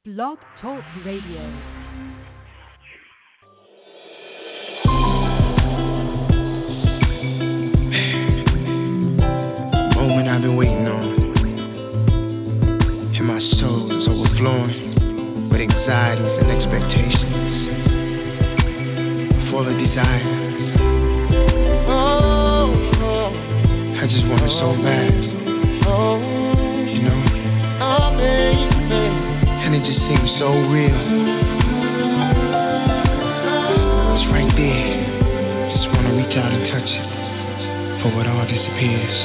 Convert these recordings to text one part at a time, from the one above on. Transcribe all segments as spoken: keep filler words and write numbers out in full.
Blog Talk Radio. Moment I've been waiting on, and my soul is overflowing with anxieties and expectations, full of desire. Oh, oh, I just want it so bad, oh, you know, amazing. And it just seems so real. It's right there. Just want to reach out and touch it for what all disappears.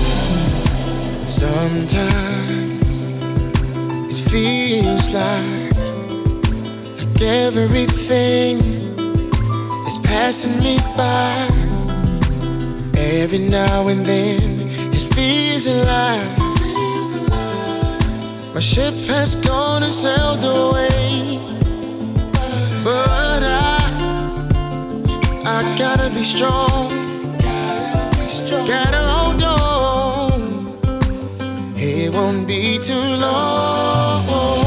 Sometimes it feels like, like everything is passing me by. Every now and then it feels like my ship has gone and sailed away. But I, I gotta be strong. Gotta hold on. It won't be too long.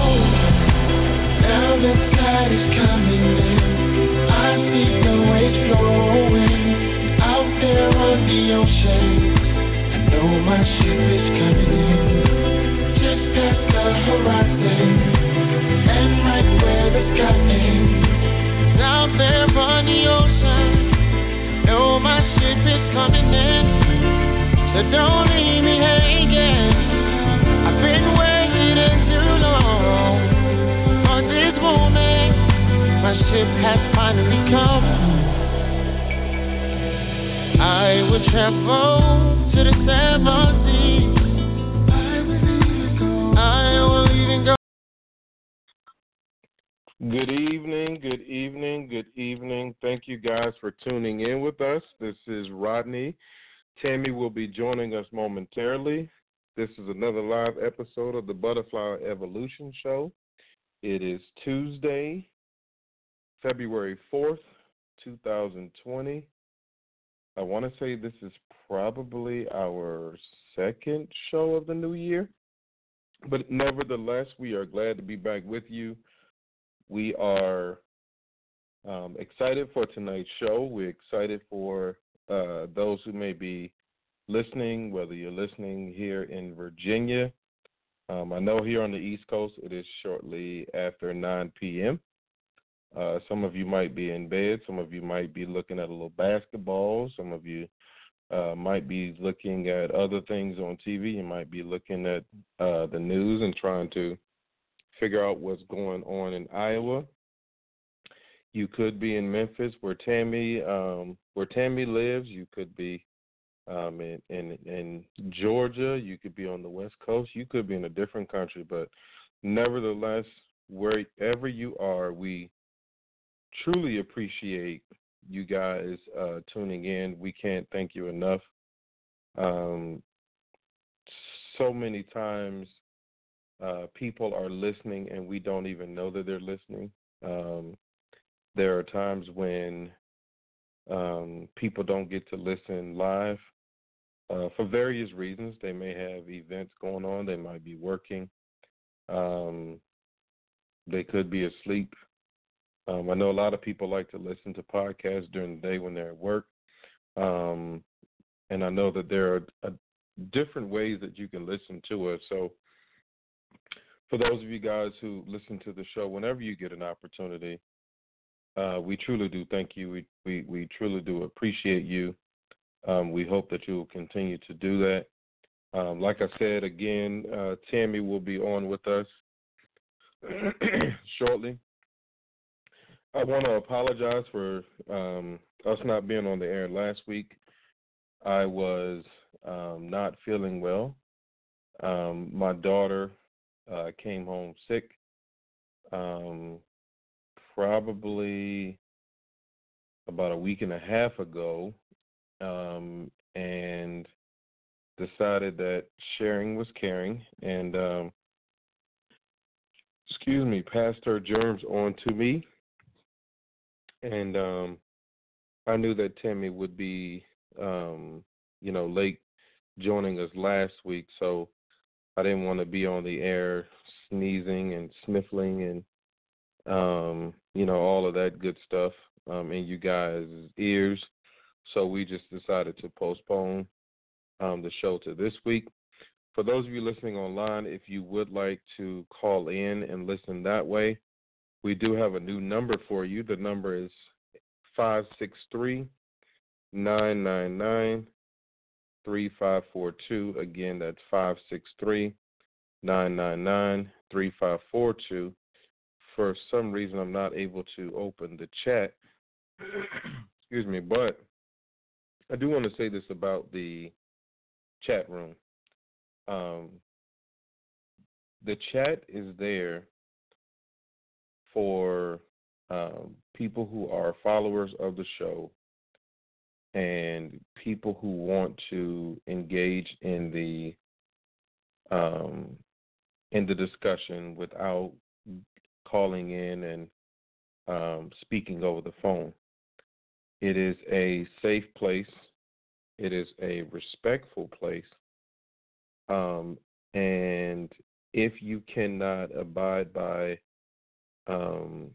Now the tide is coming in. I see the waves flowing out there on the ocean. I know my ship is coming in, just past the horizon, and right where the sky ends. Out there on the ocean, know my ship is coming in, so don't leave me hanging. I've been waiting too long for this moment. My ship has finally come. I will travel to the seven seas. I will even go. Good evening, good evening, good evening. Thank you guys for tuning in with us. This is Rodney. Tammy will be joining us momentarily. This is another live episode of the Butterfly Evolution Show. It is Tuesday, February fourth, twenty twenty. I want to say this is probably our second show of the new year, but nevertheless, we are glad to be back with you. We are um, excited for tonight's show. We're excited for uh, those who may be listening, whether you're listening here in Virginia. Um, I know here on the East Coast it is shortly after nine p.m. Uh, some of you might be in bed. Some of you might be looking at a little basketball. Some of you uh, might be looking at other things on T V. You might be looking at uh, the news and trying to figure out what's going on in Iowa. You could be in Memphis, where Tammy, um, where Tammy lives. You could be um, in, in in Georgia. You could be on the West Coast. You could be in a different country. But nevertheless, wherever you are, we truly appreciate you guys uh, tuning in. We can't thank you enough. Um, so many times uh, people are listening and we don't even know that they're listening. Um, there are times when um, people don't get to listen live uh, for various reasons. They may have events going on. They might be working. Um, they could be asleep. Um, I know a lot of people like to listen to podcasts during the day when they're at work. Um, and I know that there are uh, different ways that you can listen to us. So for those of you guys who listen to the show, whenever you get an opportunity, uh, we truly do thank you. We, we, we truly do appreciate you. Um, we hope that you will continue to do that. Um, like I said, again, uh, Tammy will be on with us shortly. I want to apologize for um, us not being on the air last week. I was um, not feeling well. Um, my daughter uh, came home sick um, probably about a week and a half ago um, and decided that sharing was caring and, um, excuse me, passed her germs on to me. And um, I knew that Tammy would be, um, you know, late joining us last week. So I didn't want to be on the air sneezing and sniffling and um, you know, all of that good stuff um, in you guys' ears. So we just decided to postpone um, the show to this week. For those of you listening online, if you would like to call in and listen that way, we do have a new number for you. The number is five six three, nine nine nine, three five four two. Again, that's five six three, nine nine nine, three five four two. For some reason, I'm not able to open the chat. Excuse me, but I do want to say this about the chat room. Um, the chat is there for um, people who are followers of the show and people who want to engage in the um, in the discussion without calling in and um, speaking over the phone. It is a safe place. It is a respectful place. Um, and if you cannot abide by um,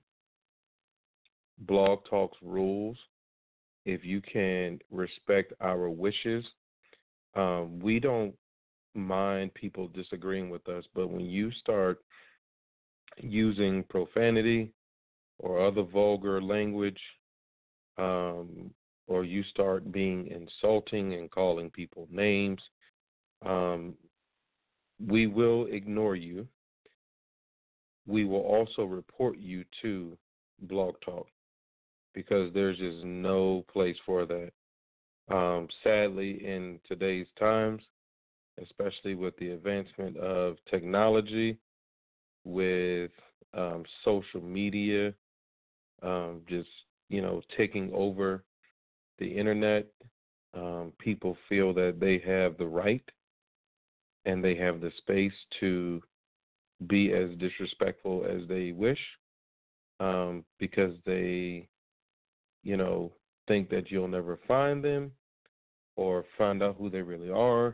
Blog Talk's rules, if you can respect our wishes, um, we don't mind people disagreeing with us, but when you start using profanity or other vulgar language, um, or you start being insulting and calling people names, um, we will ignore you. We will also report you to Blog Talk because there's just no place for that. Um, sadly, in today's times, especially with the advancement of technology, with um, social media, um, just, you know, taking over the internet, um, people feel that they have the right and they have the space to be as disrespectful as they wish um, because they, you know, think that you'll never find them or find out who they really are.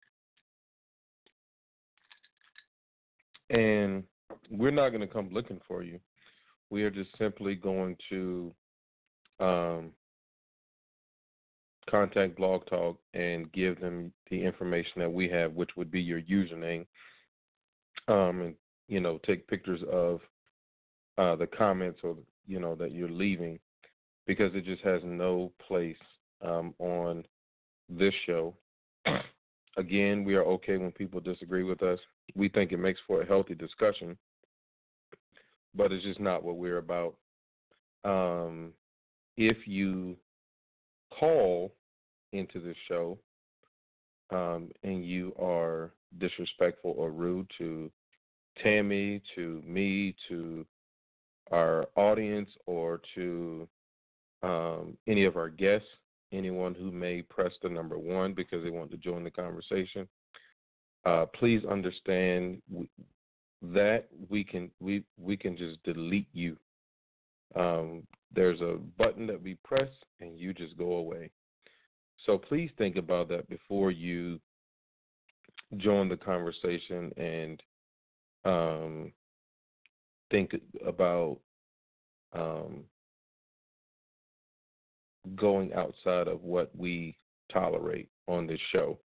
And we're not going to come looking for you. We are just simply going to um, contact Blog Talk and give them the information that we have, which would be your username, um, and, you know, take pictures of uh, the comments or, you know, that you're leaving because it just has no place um, on this show. Again, we are okay when people disagree with us. We think it makes for a healthy discussion, but it's just not what we're about. Um, if you call into this show um, and you are disrespectful or rude to Tammy, to me, to our audience, or to um, any of our guests, anyone who may press the number one because they want to join the conversation, uh, please understand that we can we we can just delete you. Um, there's a button that we press and you just go away. So please think about that before you join the conversation and um, think about um, going outside of what we tolerate on this show.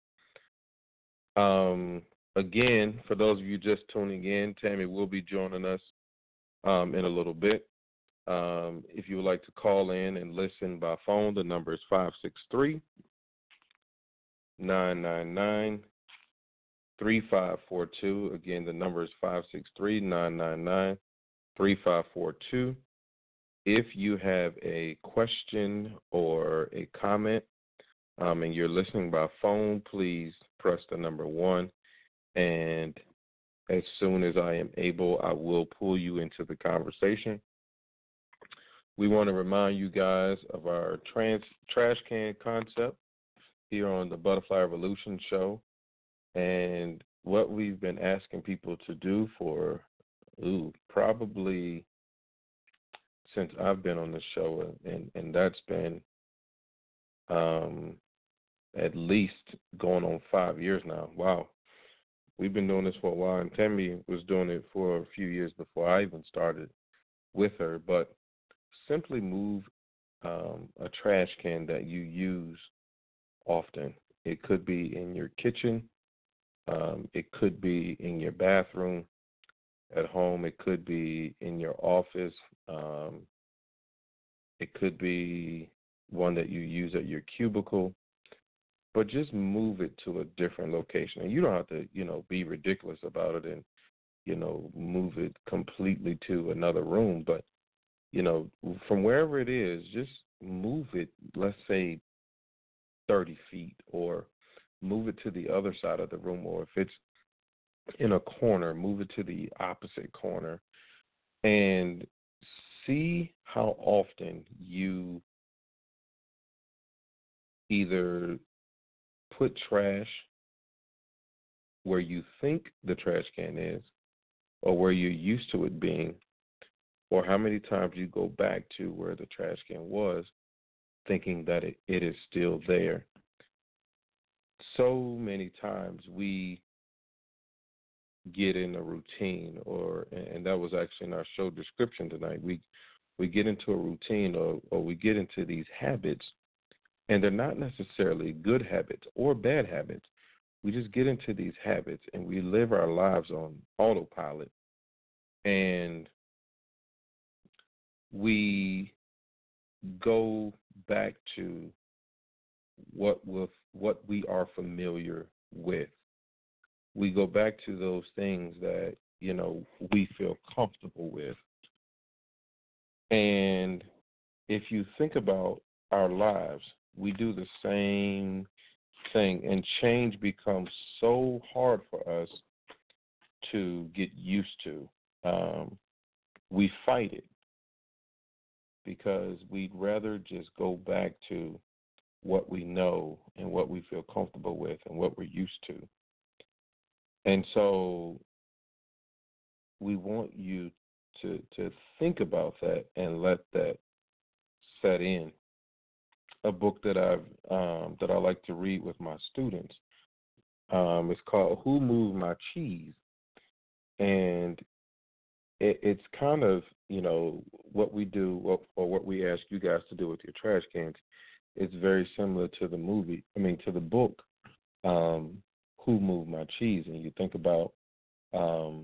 Um, again, for those of you just tuning in, Tammy will be joining us um, in a little bit. Um, if you would like to call in and listen by phone, the number is five six three, nine nine nine, three five four two. Again, the number is five six three, nine nine nine, three five four two. If you have a question or a comment um, and you're listening by phone, please press the number one. And as soon as I am able, I will pull you into the conversation. We want to remind you guys of our trans, trash can concept here on the Butterfly Revolution show. And what we've been asking people to do for, ooh, probably since I've been on the show, and, and that's been um, at least going on five years now. Wow. we've been doing this for a while, and Tammy was doing it for a few years before I even started with her. But simply move um, a trash can that you use often. It could be in your kitchen. Um, it could be in your bathroom at home. It could be in your office. Um, it could be one that you use at your cubicle. But just move it to a different location. And you don't have to, you know, be ridiculous about it and, you know, move it completely to another room. But, you know, from wherever it is, just move it, let's say, thirty feet, or move it to the other side of the room. Or if it's in a corner, move it to the opposite corner. And see how often you either put trash where you think the trash can is, or where you're used to it being, or how many times you go back to where the trash can was, thinking that it, it is still there. So many times we get in a routine, or and that was actually in our show description tonight. We we get into a routine, or, or we get into these habits, and they're not necessarily good habits or bad habits. We just get into these habits and we live our lives on autopilot, and we go back to what with what we are familiar with. We go back to those things that, you know, we feel comfortable with. And if you think about our lives, we do the same thing, and change becomes so hard for us to get used to. Um, we fight it because we'd rather just go back to what we know and what we feel comfortable with and what we're used to. And so we want you to to think about that and let that set in. A book that I've um, that I like to read with my students. Um, it's called "Who Moved My Cheese," and it, it's kind of, you know, what we do, what, or what we ask you guys to do with your trash cans. It's very similar to the movie. I mean, to the book, um, "Who Moved My Cheese," and you think about um,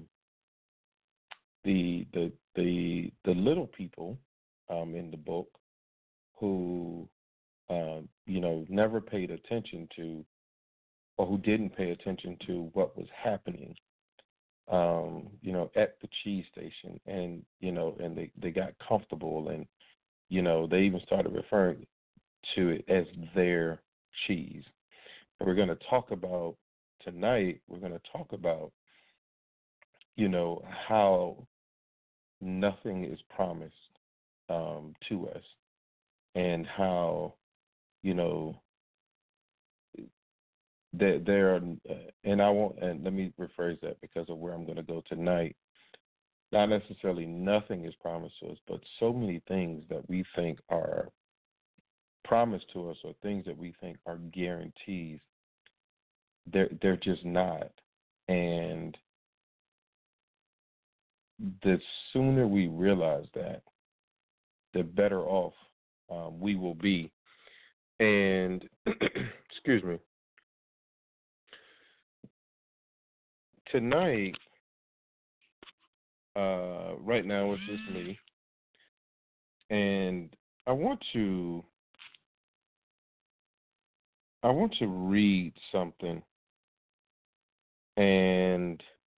the the the the little people um, in the book who uh, you know never paid attention to, or who didn't pay attention to what was happening, um, you know, at the cheese station, and you know, and they they got comfortable, and you know, they even started referring to it as their cheese. And we're going to talk about tonight. We're going to talk about, you know, how nothing is promised um, to us, and how, you know, there there are, and I won't, and let me rephrase that because of where I'm going to go tonight. Not necessarily nothing is promised to us, but so many things that we think are promised to us, or things that we think are guarantees, they're they're just not. And the sooner we realize that, the better off um, we will be. And excuse me. Tonight, uh, right now it's just me, and I want to I want to read something, and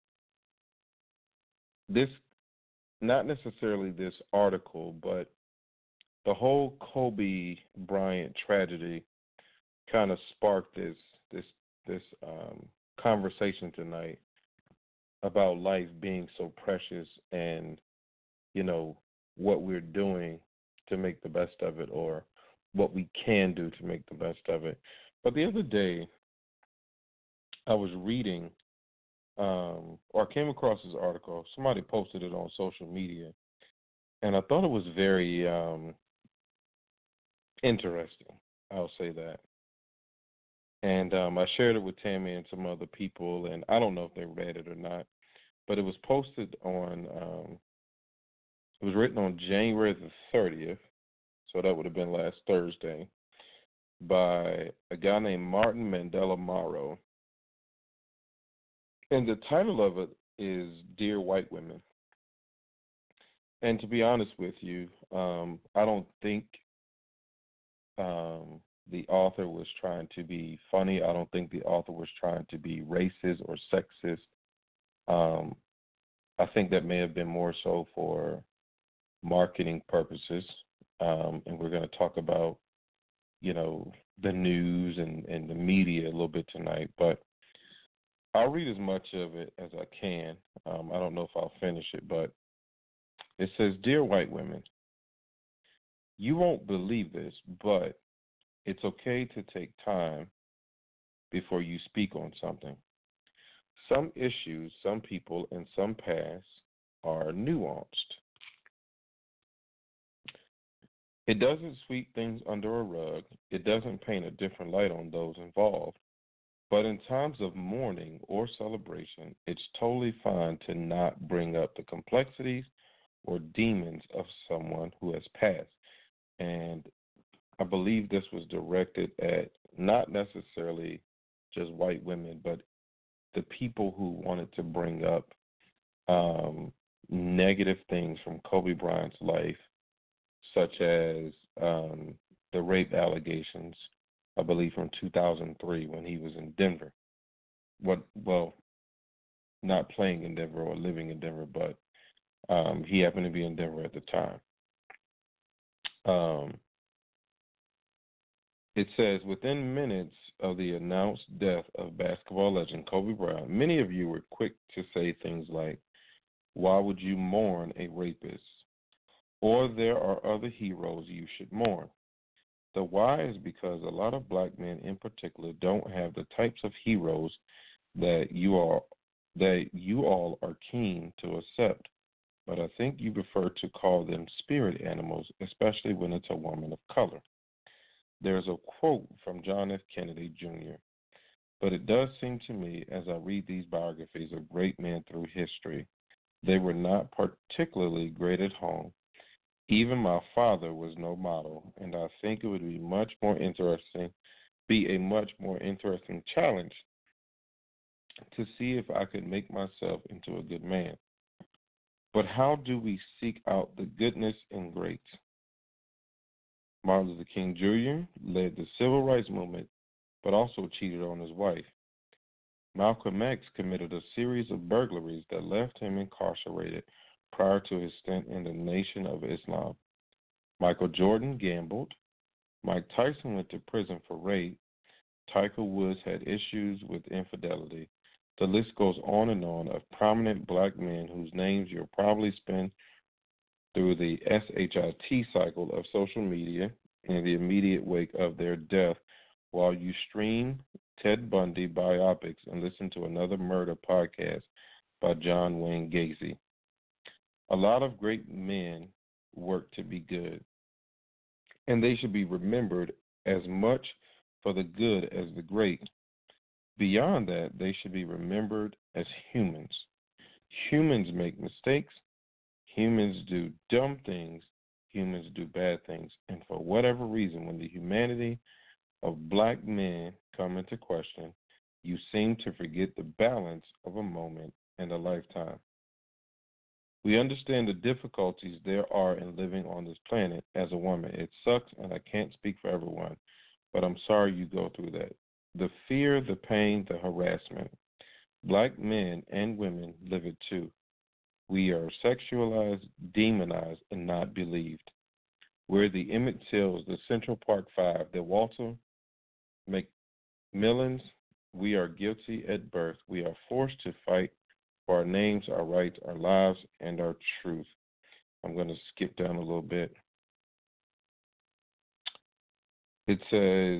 this, not necessarily this article, but the whole Kobe Bryant tragedy kind of sparked this this this um, conversation tonight about life being so precious, and you know what we're doing to make the best of it, or what we can do to make the best of it. But the other day, I was reading, um, or I came across this article. Somebody posted it on social media, and I thought it was very um, interesting. I'll say that. And um, I shared it with Tammy and some other people, and I don't know if they read it or not, but it was posted on, um, it was written on January the thirtieth, so that would have been last Thursday, by a guy named Martin Mandela Morrow. And the title of it is Dear White Women. And to be honest with you, um, I don't think um, the author was trying to be funny. I don't think the author was trying to be racist or sexist. Um, I think that may have been more so for marketing purposes. Um, and we're going to talk about, you know, the news and, and the media a little bit tonight. But I'll read as much of it as I can. Um, I don't know if I'll finish it, but it says, Dear white women, you won't believe this, but it's okay to take time before you speak on something. Some issues, some people, and some paths are nuanced. It doesn't sweep things under a rug. It doesn't paint a different light on those involved. But in times of mourning or celebration, it's totally fine to not bring up the complexities or demons of someone who has passed. And I believe this was directed at not necessarily just white women, but the people who wanted to bring up um, negative things from Kobe Bryant's life, such as um, the rape allegations, I believe from two thousand three when he was in Denver. What? Well, not playing in Denver or living in Denver, but um, he happened to be in Denver at the time. Um, it says, within minutes of the announced death of basketball legend Kobe Bryant, many of you were quick to say things like, why would you mourn a rapist? Or there are other heroes you should mourn. The why is because a lot of black men in particular don't have the types of heroes that you are that you all are keen to accept. But I think you prefer to call them spirit animals, especially when it's a woman of color. There's a quote from John F. Kennedy, Junior But it does seem to me, as I read these biographies of great men through history, they were not particularly great at home. Even my father was no model, and I think it would be much more interesting, be a much more interesting challenge to see if I could make myself into a good man. But how do we seek out the goodness in greats? Martin Luther King Junior led the civil rights movement, but also cheated on his wife. Malcolm X committed a series of burglaries that left him incarcerated prior to his stint in the Nation of Islam. Michael Jordan gambled. Mike Tyson went to prison for rape. Tiger Woods had issues with infidelity. The list goes on and on of prominent black men whose names you'll probably spend through the SHIT cycle of social media in the immediate wake of their death while you stream Ted Bundy biopics and listen to another murder podcast by John Wayne Gacy. A lot of great men work to be good, and they should be remembered as much for the good as the great. Beyond that, they should be remembered as humans. Humans make mistakes. Humans do dumb things. Humans do bad things. And for whatever reason, when the humanity of black men come into question, you seem to forget the balance of a moment and a lifetime. We understand the difficulties there are in living on this planet as a woman. It sucks, and I can't speak for everyone, but I'm sorry you go through that. The fear, the pain, the harassment. Black men and women live it too. We are sexualized, demonized, and not believed. We're the Emmett Tills, the Central Park Five, the Walter McMillans. We are guilty at birth. We are forced to fight for our names, our rights, our lives, and our truth. I'm going to skip down a little bit. It says,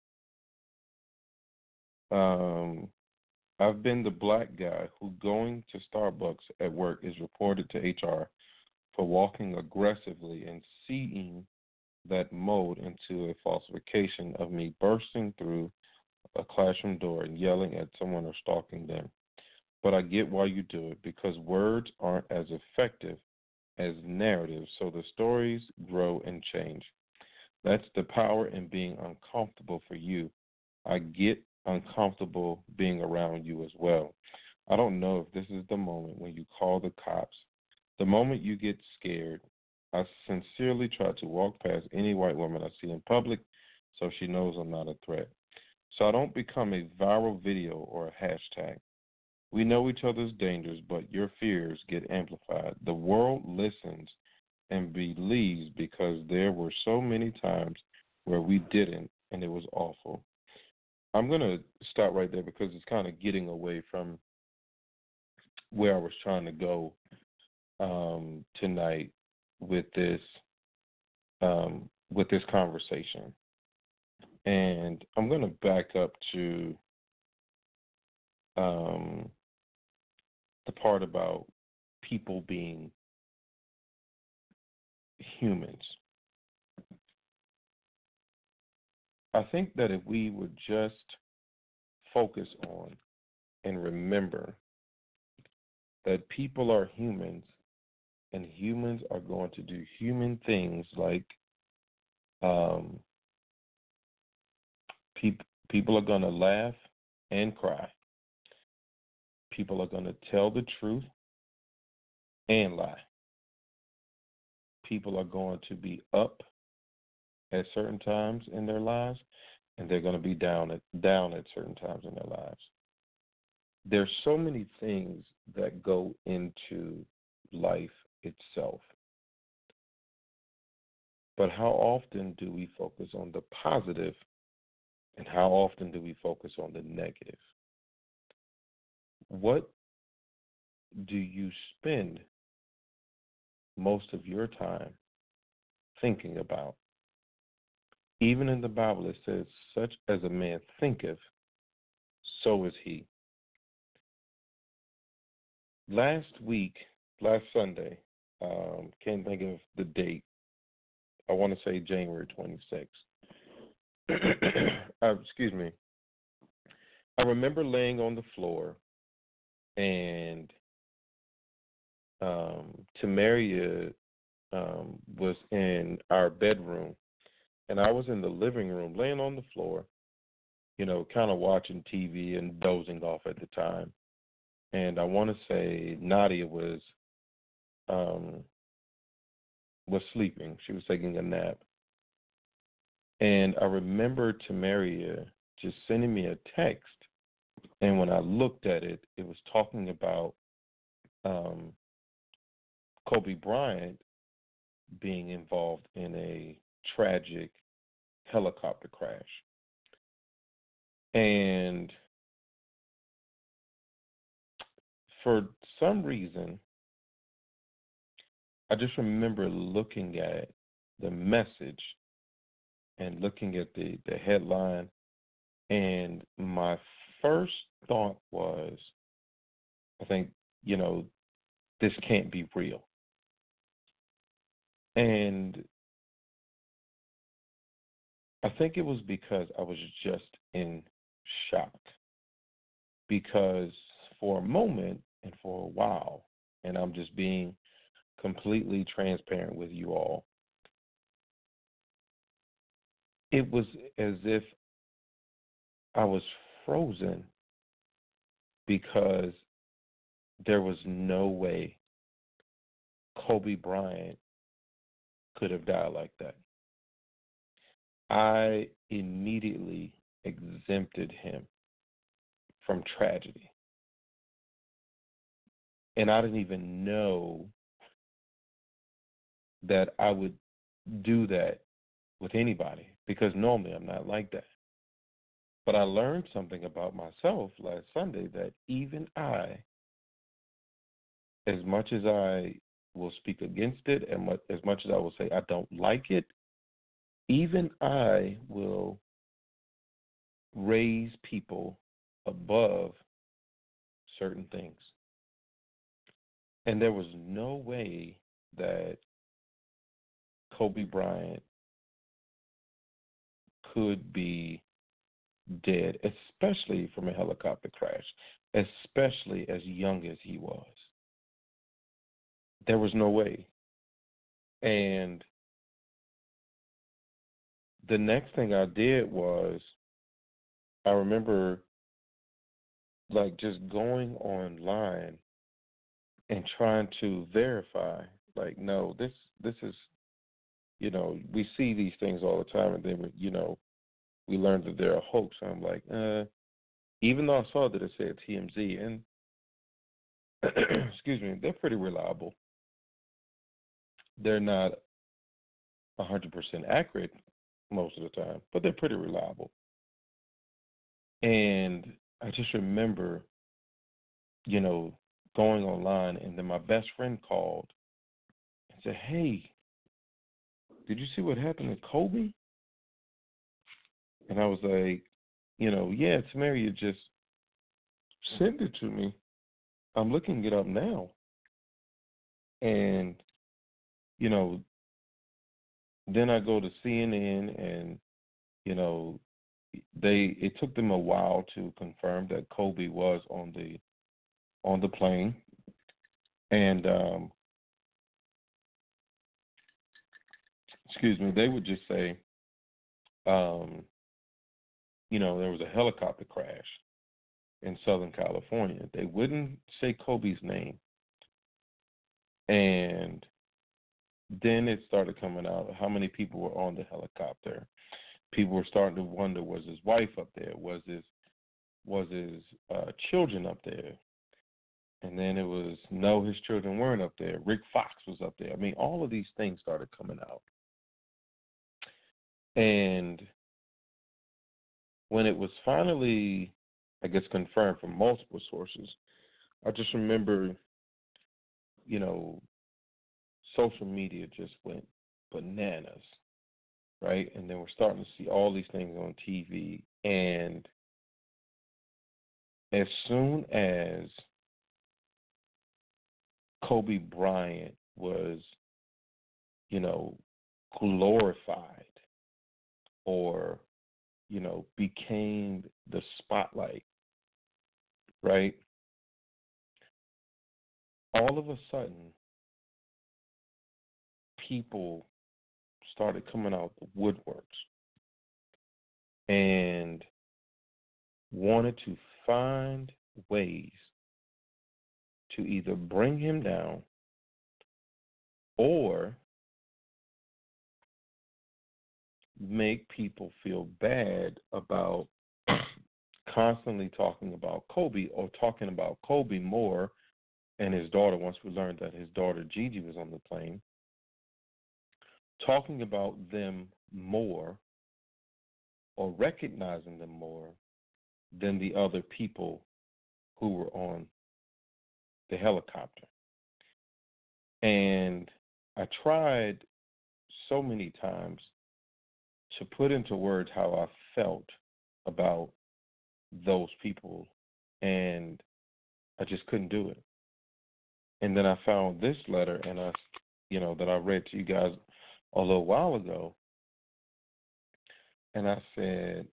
um, I've been the black guy who going to Starbucks at work is reported to H R for walking aggressively and seeing that mold into a falsification of me bursting through a classroom door and yelling at someone or stalking them. But I get why you do it, because words aren't as effective as narratives, so the stories grow and change. That's the power in being uncomfortable for you. I get uncomfortable being around you as well. I don't know if this is the moment when you call the cops, the moment you get scared. I sincerely try to walk past any white woman I see in public so she knows I'm not a threat. So I don't become a viral video or a hashtag. We know each other's dangers, but your fears get amplified. The world listens and believes because there were so many times where we didn't, and it was awful. I'm going to stop right there because it's kind of getting away from where I was trying to go um, tonight with this um, with this conversation. And I'm going to back up to um, the part about people being humans. I think that if we would just focus on and remember that people are humans and humans are going to do human things like um, pe- people are going to laugh and cry. People are going to tell the truth and lie. People are going to be up at certain times in their lives, and they're going to be down at down at certain times in their lives. There's so many things that go into life itself. But how often do we focus on the positive, and how often do we focus on the negative? What do you spend most of your time thinking about? Even in the Bible, it says, such as a man thinketh, so is he. Last week, last Sunday, um, can't think of the date. I want to say January twenty-sixth. uh, excuse me. I remember laying on the floor, and um, Tamaria um, was in our bedroom, and I was in the living room, laying on the floor, you know, kind of watching T V and dozing off at the time. And I want to say Nadia was um, was sleeping. She was taking a nap. And I remember Tamaria just sending me a text. And when I looked at it, it was talking about um, Kobe Bryant being involved in a tragic helicopter crash. And for some reason, I just remember looking at the message and looking at the, the headline, and my first thought was, I think, you know, this can't be real. And I think it was because I was just in shock. Because for a moment and for a while, and I'm just being completely transparent with you all, it was as if I was frozen because there was no way Kobe Bryant could have died like that. I immediately exempted him from tragedy. And I didn't even know that I would do that with anybody because normally I'm not like that. But I learned something about myself last Sunday that even I, as much as I will speak against it and as much as I will say I don't like it, even I will raise people above certain things. And there was no way that Kobe Bryant could be dead, especially from a helicopter crash, especially as young as he was. There was no way. And the next thing I did was, I remember like just going online and trying to verify, like, no, this this is, you know, we see these things all the time, and then, you know, we learned that they're a hoax. I'm like, uh, even though I saw that it said T M Z, and excuse me, they're pretty reliable. They're not one hundred percent accurate most of the time, but they're pretty reliable. And I just remember, you know, going online, and then my best friend called and said, hey, did you see what happened to Kobe? And I was like, you know, yeah, Tamaria just sent it to me. I'm looking it up now. And, you know, then I go to C N N, and, you know, they it took them a while to confirm that Kobe was on the on the plane. And um, excuse me, they would just say, um, you know, there was a helicopter crash in Southern California. They wouldn't say Kobe's name. And then it started coming out how many people were on the helicopter. People were starting to wonder, was his wife up there? Was his was his uh, children up there? And then it was, no, his children weren't up there. Rick Fox was up there. I mean, all of these things started coming out. And when it was finally, I guess, confirmed from multiple sources, I just remember, you know, social media just went bananas, right? And then we're starting to see all these things on T V. And as soon as Kobe Bryant was, you know, glorified, or, you know, became the spotlight, right? All of a sudden, people started coming out the woodworks and wanted to find ways to either bring him down or make people feel bad about constantly talking about Kobe, or talking about Kobe more and his daughter, once we learned that his daughter Gigi was on the plane, talking about them more or recognizing them more than the other people who were on the helicopter. And I tried so many times to put into words how I felt about those people, and I just couldn't do it. And then I found this letter, and I, you know, that I read to you guys a little while ago, and I said,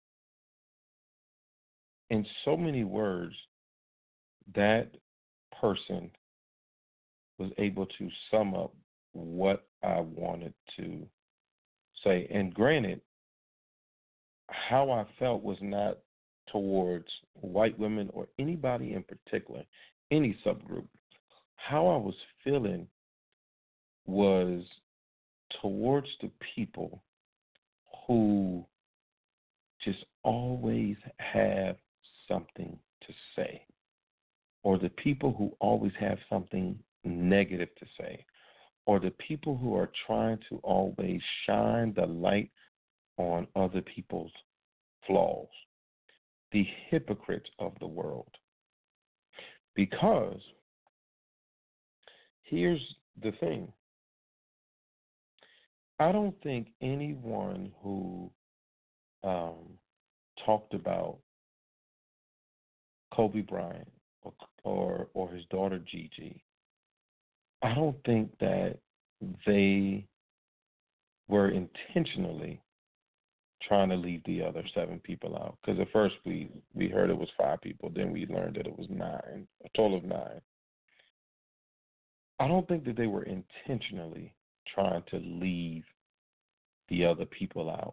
in so many words, that person was able to sum up what I wanted to say. And granted, how I felt was not towards white women or anybody in particular, any subgroup. How I was feeling was towards the people who just always have something to say, or the people who always have something negative to say, or the people who are trying to always shine the light on other people's flaws, the hypocrites of the world. Because here's the thing. I don't think anyone who um, talked about Kobe Bryant or, or or his daughter Gigi, I don't think that they were intentionally trying to leave the other seven people out. Because at first we, we heard it was five people. Then we learned that it was nine, a total of nine. I don't think that they were intentionally trying to leave the other people out.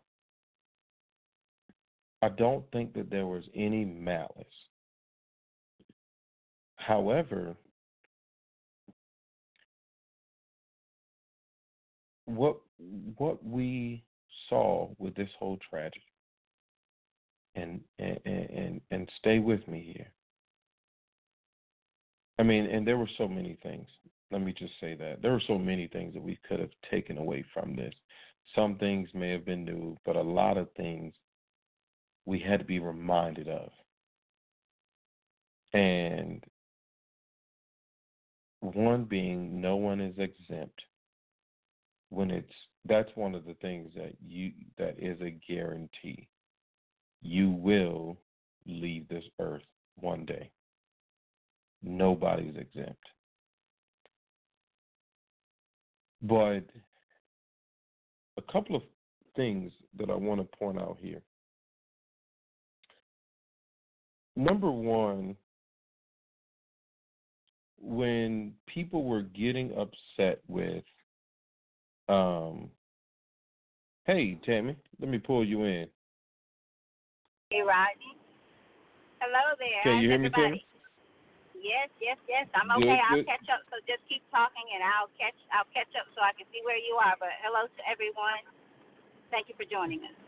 I don't think that there was any malice. However, what what we saw with this whole tragedy, and and and, and stay with me here. I mean, and there were so many things. Let me just say that. There were so many things that we could have taken away from this. Some things may have been new, but a lot of things we had to be reminded of. And one being, no one is exempt. When it's that's one of the things that you that is a guarantee. You will leave this earth one day. Nobody's exempt. But a couple of things that I want to point out here. Number one, when people were getting upset with, um, hey, Tammy, let me pull you in. Hey, Rodney. Hello there. Can you hear everybody? me, Tammy? Yes, yes, yes. I'm Good, okay. I'll good. catch up. So just keep talking, and I'll catch. I'll catch up so I can see where you are. But hello to everyone. Thank you for joining us.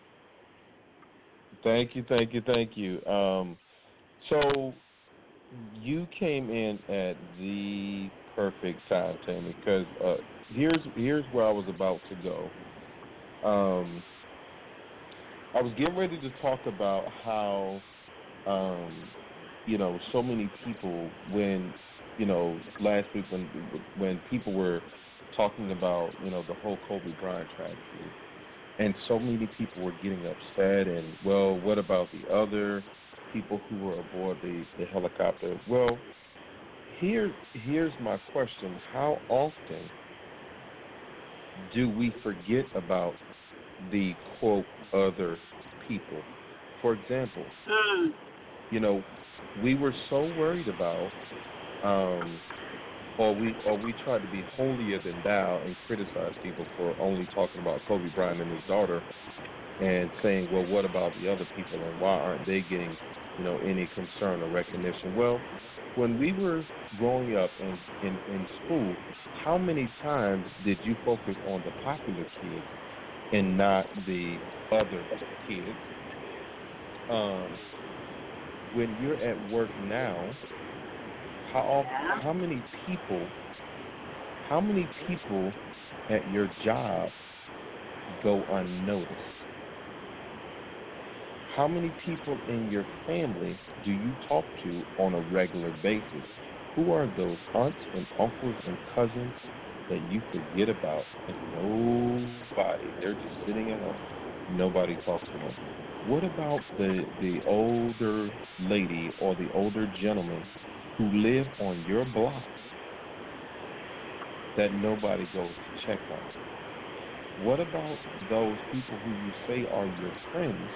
Thank you, thank you, thank you. Um, so you came in at the perfect time, Tammy, because uh, here's here's where I was about to go. Um, I was getting ready to talk about how, um, you know, so many people when, you know, last week when when people were talking about, you know, the whole Kobe Bryant tragedy. And so many people were getting upset and, well, what about the other people who were aboard the, the helicopter? Well, here, here's my question. How often do we forget about the, quote, other people? For example, Mm. you know, we were so worried about, um, or we or we tried to be holier than thou and criticize people for only talking about Kobe Bryant and his daughter and saying, well, what about the other people and why aren't they getting, you know, any concern or recognition? Well, when we were growing up in, in, in school, how many times did you focus on the popular kids and not the other kids? Um, when you're at work now, how often, how many people, how many people at your job go unnoticed? How many people in your family do you talk to on a regular basis? Who are those aunts and uncles and cousins that you forget about and nobody, they're just sitting at home, nobody talks to them? What about the, the older lady or the older gentleman who live on your block that nobody goes to check on? What about those people who you say are your friends?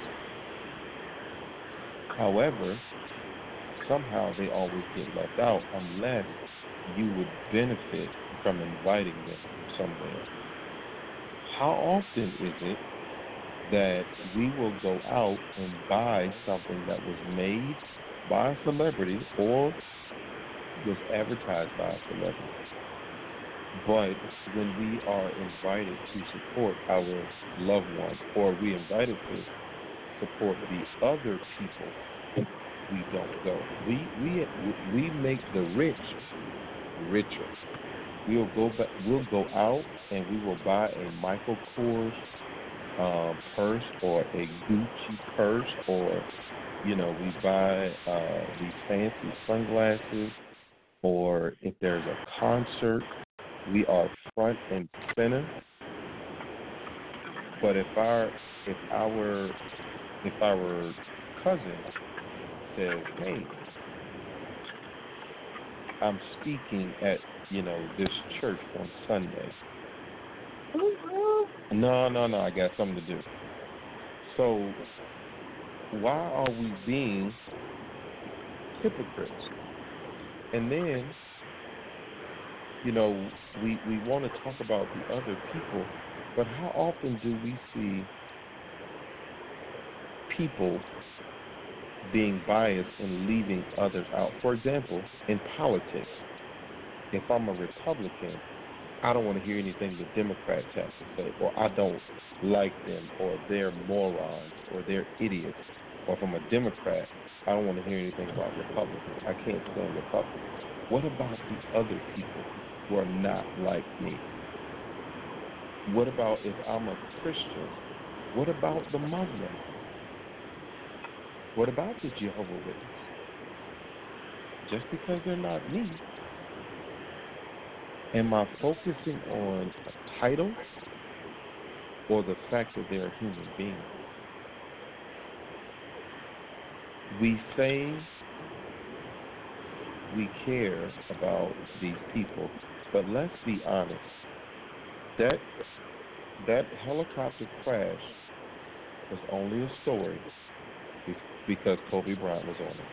However, somehow they always get left out unless you would benefit from inviting them somewhere. How often is it that we will go out and buy something that was made by a celebrity or was advertised by a celebrity? But when we are invited to support our loved ones or we invited to support the other people, we don't go. We we we make the rich richer. We'll go back, we'll go out and we will buy a Michael Kors uh, purse or a Gucci purse, or you know we buy uh, these fancy sunglasses, or if there's a concert, we are front and center. But if our if our if our cousin says, "Hey, I'm speaking at you know this church on Sunday," no, no, no, I got something to do. So why are we being hypocrites? And then, you know, we we want to talk about the other people, but how often do we see people being biased and leaving others out? For example, in politics, if I'm a Republican, I don't want to hear anything the Democrats have to say, or I don't like them, or they're morons, or they're idiots. Or if I'm a Democrat, I don't want to hear anything about Republicans. I can't stand Republicans. What about the other people who are not like me? What about if I'm a Christian? What about the Muslim? What about the Jehovah's Witness? Just because they're not me, am I focusing on a title or the fact that they're a human being? We say we care about these people, but let's be honest. That that helicopter crash was only a story because Kobe Bryant was on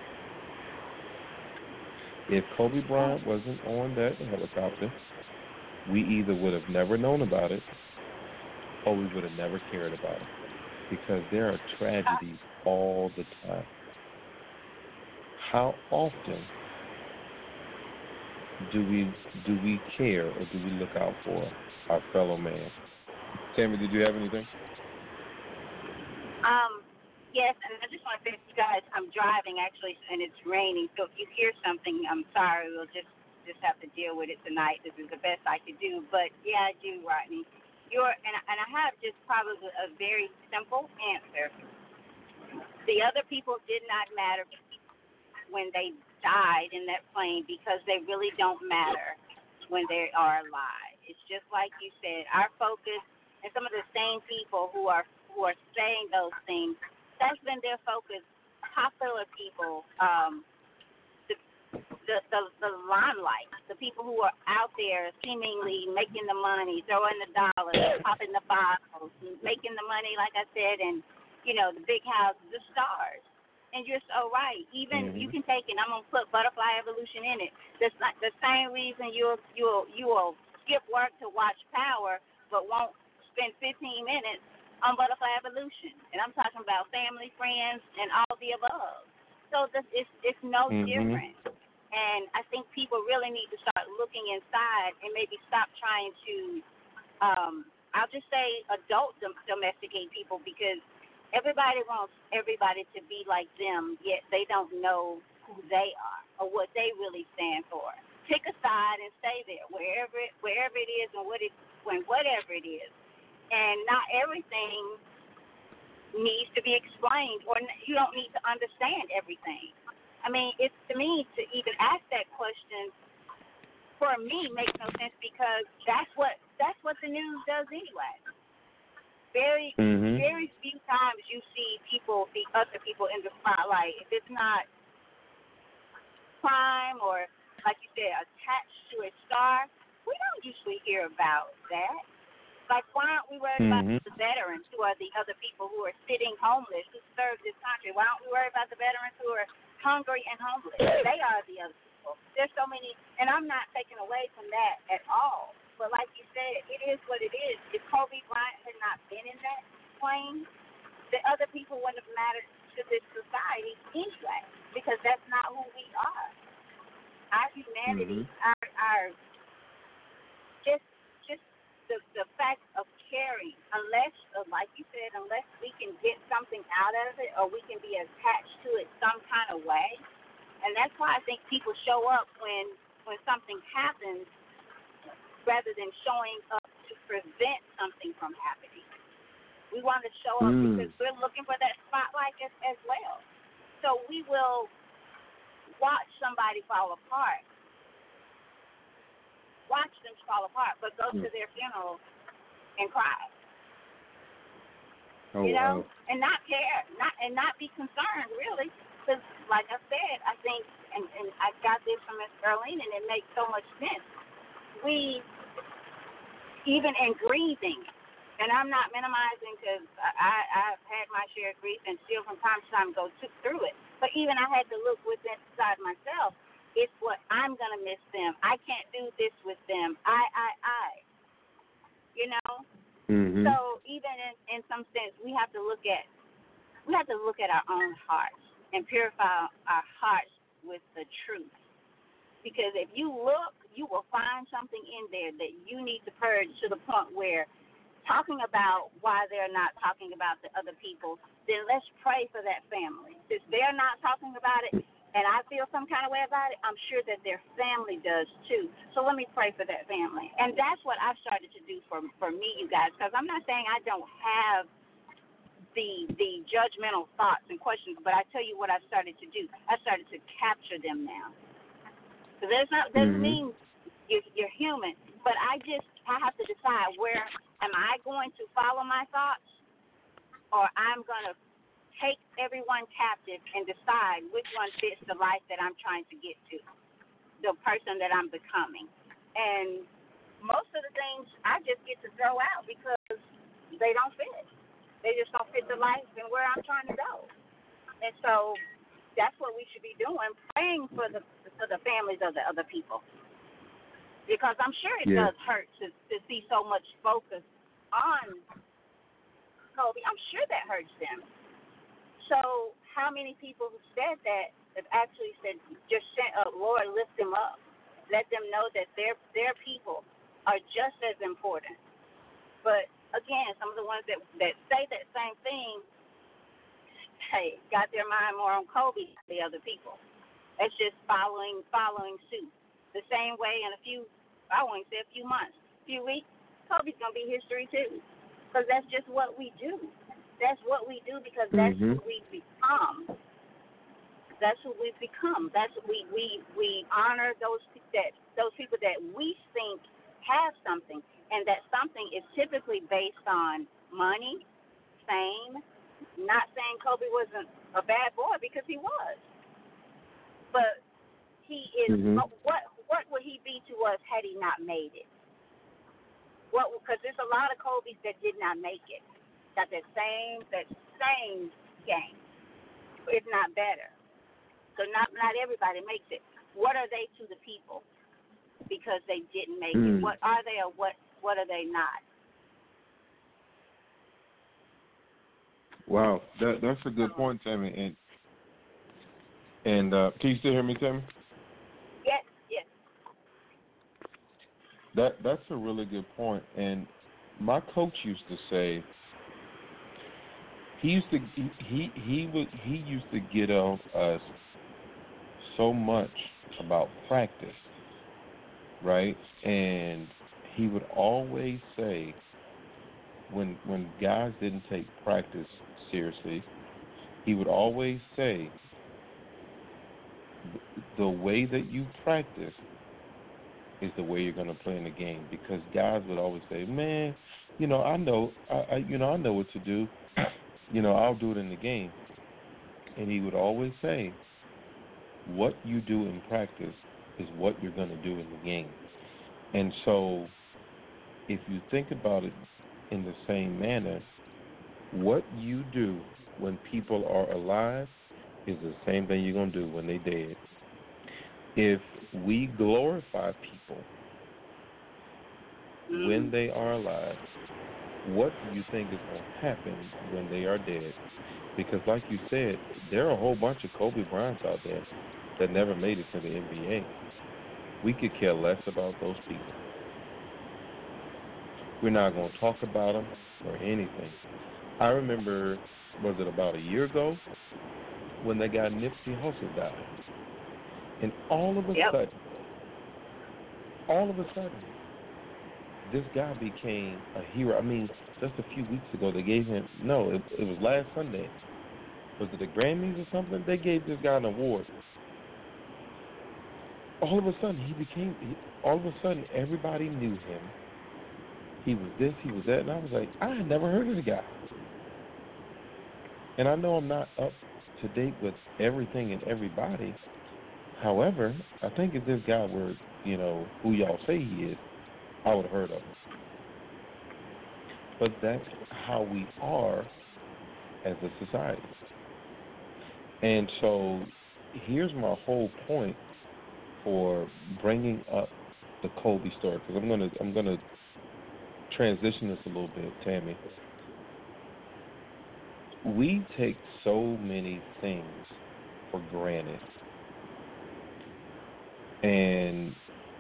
it. If Kobe Bryant wasn't on that helicopter, we either would have never known about it or we would have never cared about it, because there are tragedies all the time. How often do we do we care or do we look out for our fellow man? Tammy, did you have anything? Um, yes, and I just want to say to you guys, I'm driving actually, and it's raining, so if you hear something, I'm sorry. We'll just just have to deal with it tonight. This is the best I could do, but yeah, I do, Rodney. You're and and I have just probably a very simple answer. The other people did not matter when they died in that plane, because they really don't matter when they are alive. It's just like you said, our focus, and some of the same people who are who are saying those things, that's been their focus. Popular people, um, the, the the the limelight, the people who are out there seemingly making the money, throwing the dollars, popping the bottles, making the money, like I said, and you know, the big houses, the stars. And you're so right. Even mm-hmm. you can take it. I'm gonna put Butterfly Evolution in it. That's not the same reason you'll you'll you will skip work to watch Power, but won't spend fifteen minutes on Butterfly Evolution. And I'm talking about family, friends, and all the above. So this it's it's no mm-hmm. different. And I think people really need to start looking inside and maybe stop trying to, um, I'll just say, adult dom- domesticate people, because everybody wants everybody to be like them, yet they don't know who they are or what they really stand for. Pick a side and stay there, wherever it, wherever it is, and what it, when whatever it is. And not everything needs to be explained, or you don't need to understand everything. I mean, it's to me to even ask that question. For me, makes no sense, because that's what that's what the news does anyway. Very, mm-hmm. very few times you see people, see other people in the spotlight. If it's not crime or, like you said, attached to a star, we don't usually hear about that. Like, why aren't we worried mm-hmm. about the veterans, who are the other people who are sitting homeless, who serve this country? Why aren't we worried about the veterans who are hungry and homeless? They are the other people. There's so many, and I'm not taking away from that at all. But like you said, it is what it is. If Kobe Bryant had not been in that plane, the other people wouldn't have mattered to this society anyway, because that's not who we are. Our humanity, mm-hmm. our our just just the the fact of caring, unless, like you said, unless we can get something out of it, or we can be attached to it some kind of way. And that's why I think people show up when when something happens, rather than showing up to prevent something from happening. We want to show up mm. because we're looking for that spotlight as, as well. So we will watch somebody fall apart, watch them fall apart, but go mm. to their funeral and cry. Oh, you know, wow. and not care, not and not be concerned, really. Because, like I said, I think, and, and I got this from Miss Earlene, and it makes so much sense. We, even in grieving, And I'm not minimizing because I, I've had my share of grief and still from time to time go t- through it. But even I had to look within inside myself. It's what I'm going to miss them. I can't do this with them. I, I, I. You know? Mm-hmm. So even in, in some sense, we have to look at we have to look at our own hearts and purify our hearts with the truth. Because if you look, you will find something in there that you need to purge to the point where talking about why they're not talking about the other people, then let's pray for that family. Since they're not talking about it and I feel some kind of way about it, I'm sure that their family does too. So let me pray for that family. And that's what I've started to do for for me, you guys, because I'm not saying I don't have the the judgmental thoughts and questions, but I tell you what I've started to do. I started to capture them now. So there's not doesn't Mm-hmm. mean you're, you're human, but I just I have to decide where am I going to follow my thoughts, or I'm going to take everyone captive and decide which one fits the life that I'm trying to get to, the person that I'm becoming. And most of the things I just get to throw out because they don't fit. They just don't fit the life and where I'm trying to go. And so that's what we should be doing, praying for the for the families of the other people. Because I'm sure it Yeah. does hurt to, to see so much focus on Kobe. I'm sure that hurts them. So how many people who said that have actually said, just sent up, Lord, lift them up. Let them know that their their people are just as important. But again, some of the ones that, that say that same thing, hey, got their mind more on Kobe than the other people. It's just following following suit. The same way in a few, I won't say a few months, a few weeks, Kobe's going to be history too. Because that's just what we do. That's what we do because that's Mm-hmm. who we become. That's who we become. That's we we we honor those that those people that we think have something, and that something is typically based on money, fame. Not saying Kobe wasn't a bad boy because he was, but he is. Mm-hmm. What what would he be to us had he not made it? What? Because there's a lot of Kobe's that did not make it. Got that same that same game, if not better. So not not everybody makes it. What are they to the people? Because they didn't make Mm. it. What are they or what what are they not? Wow, that that's a good point, Tammy. And and uh, can you still hear me, Tammy? Yes, yes. That that's a really good point. And my coach used to say he used to he he he, would, he used to get on us so much about practice, right? And he would always say when when guys didn't take practice seriously, he would always say the way that you practice is the way you're going to play in the game. Because guys would always say, "Man, you know, I know, I, I you know, I know what to do. You know, I'll do it in the game." And he would always say, "What you do in practice is what you're going to do in the game." And so, if you think about it in the same manner, what you do when people are alive is the same thing you're going to do when they're dead. If we glorify people when they are alive, what do you think is going to happen when they are dead? Because like you said, there are a whole bunch of Kobe Bryants out there that never made it to the N B A. We could care less about those people. We're not going to talk about them or anything. I remember, was it about a year ago, when they got Nipsey Hussle died. And all of a Yep. sudden, all of a sudden, this guy became a hero. I mean, just a few weeks ago, they gave him, no, it, it was last Sunday. Was it the Grammys or something? They gave this guy an award. All of a sudden, he became, he, all of a sudden, everybody knew him. He was this, he was that, and I was like, I had never heard of the guy. And I know I'm not up to date with everything and everybody. However, I think if this guy were, you know, who y'all say he is, I would have heard of him. but that's how we are as a society. And so here's my whole point for bringing up the Kobe story, because I'm gonna I'm gonna transition this a little bit, Tammy. We take so many things for granted, and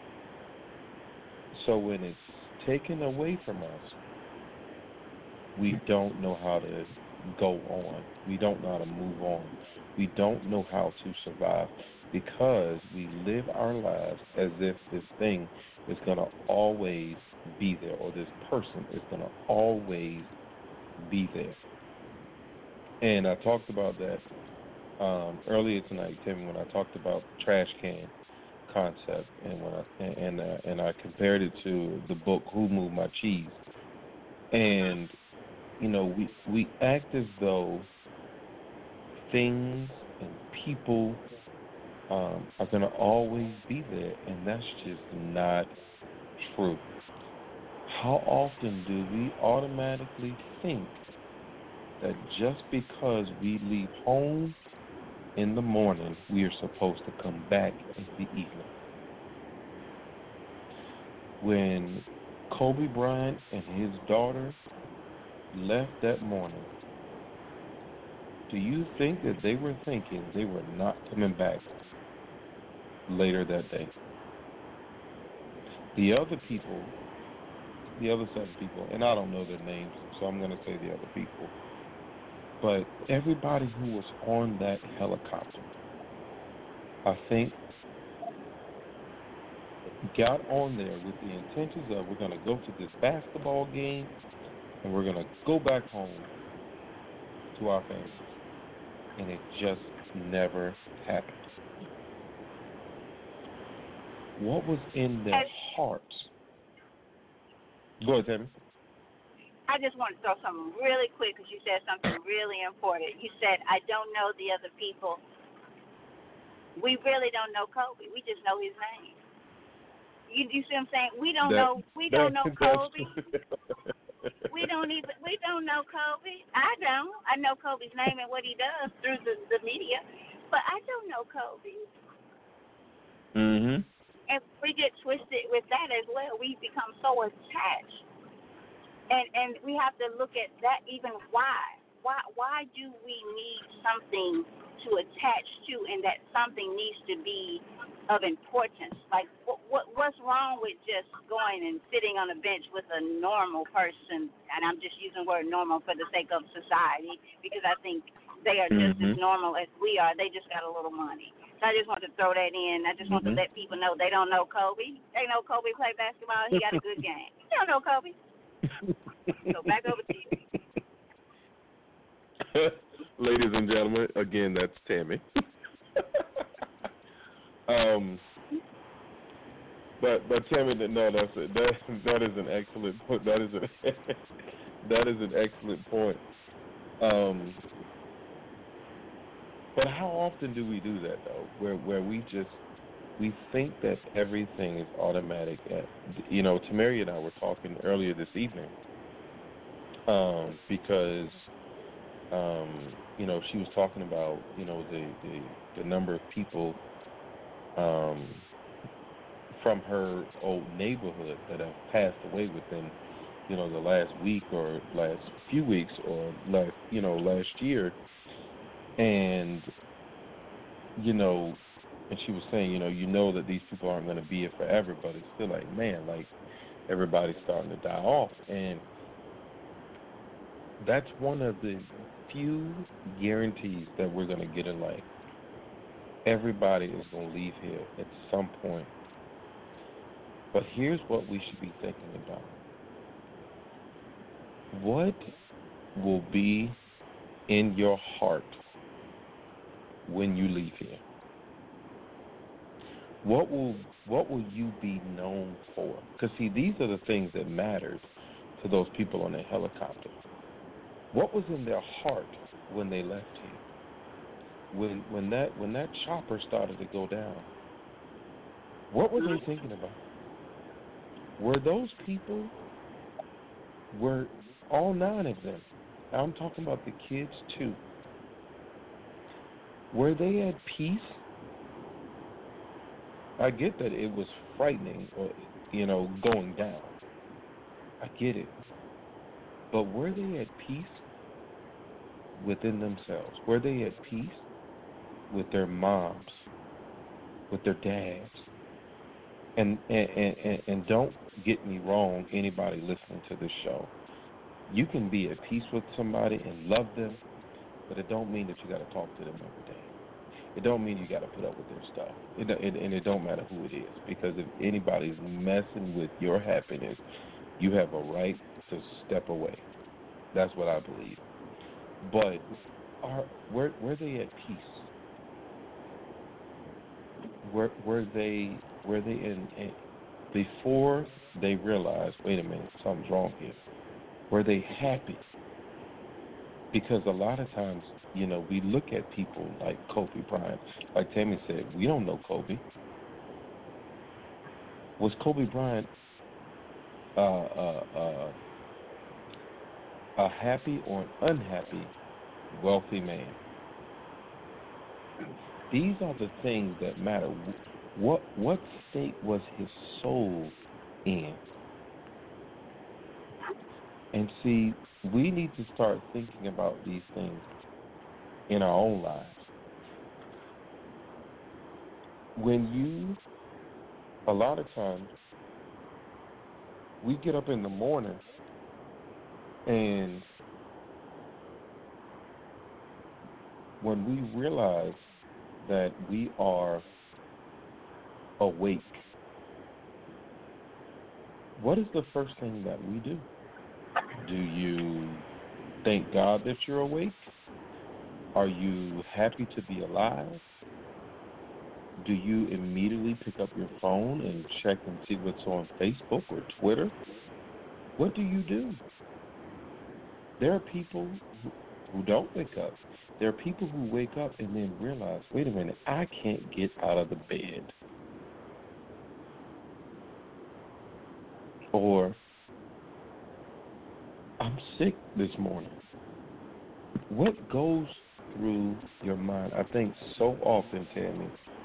so when it's taken away from us, we don't know how to go on. We don't know how to move on. We don't know how to survive because we live our lives as if this thing is going to always be there, or this person is going to always be there. And I talked about that um, earlier tonight, Timmy, when I talked about the trash can concept, and when I and uh, and I compared it to the book Who Moved My Cheese. And you know, we we act as though things and people um, are going to always be there, and that's just not true. How often do we automatically think that just because we leave home in the morning, we are supposed to come back in the evening? When Kobe Bryant and his daughter left that morning, do you think that they were thinking they were not coming back later that day? The other people, the other seven people, and I don't know their names, so I'm going to say the other people, but everybody who was on that helicopter, I think, got on there with the intentions of, we're going to go to this basketball game and we're going to go back home to our families. And it just never happened. What was in their hearts? Go ahead, Tammy. I just want to throw something really quick because you said something really important. You said, I don't know the other people. We really don't know Kobe. We just know his name. You, you see what I'm saying? We don't that, know. We don't know Kobe. we don't even. We don't know Kobe. I don't. I know Kobe's name and what he does through the, the media, but I don't know Kobe. Mhm. And we get twisted with that as well. We become so attached. And and we have to look at that even why. Why why do we need something to attach to, and that something needs to be of importance? Like what, what what's wrong with just going and sitting on a bench with a normal person? And I'm just using the word normal for the sake of society, because I think they are just mm-hmm. as normal as we are. They just got a little money. So I just want to throw that in. I just want mm-hmm. to let people know they don't know Kobe. They know Kobe play basketball. He got a good game. They don't know Kobe. So back over to you. Ladies and gentlemen, again, that's Tammy. um, but but Tammy, no, that's a, that that is an excellent point. That is a that is an excellent point. Um, but how often do we do that though? Where where we just we think that everything is automatic. At, you know, Tamari and I were talking earlier this evening. Um, because, um, you know, she was talking about, you know, the, the, the number of people um, from her old neighborhood that have passed away within, you know, the last week or last few weeks or last, you know, last year. And, you know, and she was saying, you know, you know that these people aren't going to be here forever, but it's still like, man, like everybody's starting to die off. And that's one of the few guarantees that we're going to get in life. Everybody is going to leave here at some point. But here's what we should be thinking about. What will be in your heart when you leave here? What will what will you be known for? Because, see, these are the things that matter to those people on the helicopter. What was in their heart when they left here? When when that when that chopper started to go down, what were they thinking about? Were those people were All nine of them. I'm talking about the kids too. Were they at peace? I get that it was frightening, or you know, going down. I get it. But were they at peace within themselves? Were they at peace with their moms, with their dads? And and, and, and don't get me wrong, anybody listening to this show. You can be at peace with somebody and love them, but it don't mean that you got to talk to them every day. It don't mean you got to put up with their stuff. It, it, and it don't matter who it is, because if anybody's messing with your happiness, you have a right to step away. That's what I believe. But are were were they at peace? Were were they were they in, in before they realized, wait a minute, something's wrong here? Were they happy? Because a lot of times, you know, we look at people like Kobe Bryant. Like Tammy said, we don't know Kobe. Was Kobe Bryant uh, uh, uh, a happy or an unhappy wealthy man? These are the things that matter. What what state was his soul in? And see, we need to start thinking about these things in our own lives. When you, a lot of times, we get up in the morning and when we realize that we are awake, what is the first thing that we do? Do you thank God that you're awake? Are you happy to be alive? Do you immediately pick up your phone and check and see what's on Facebook or Twitter? What do you do? There are people who, who don't wake up. There are people who wake up and then realize, wait a minute, I can't get out of the bed. Or, I'm sick this morning. What goes through your mind? I think so often, Tammy,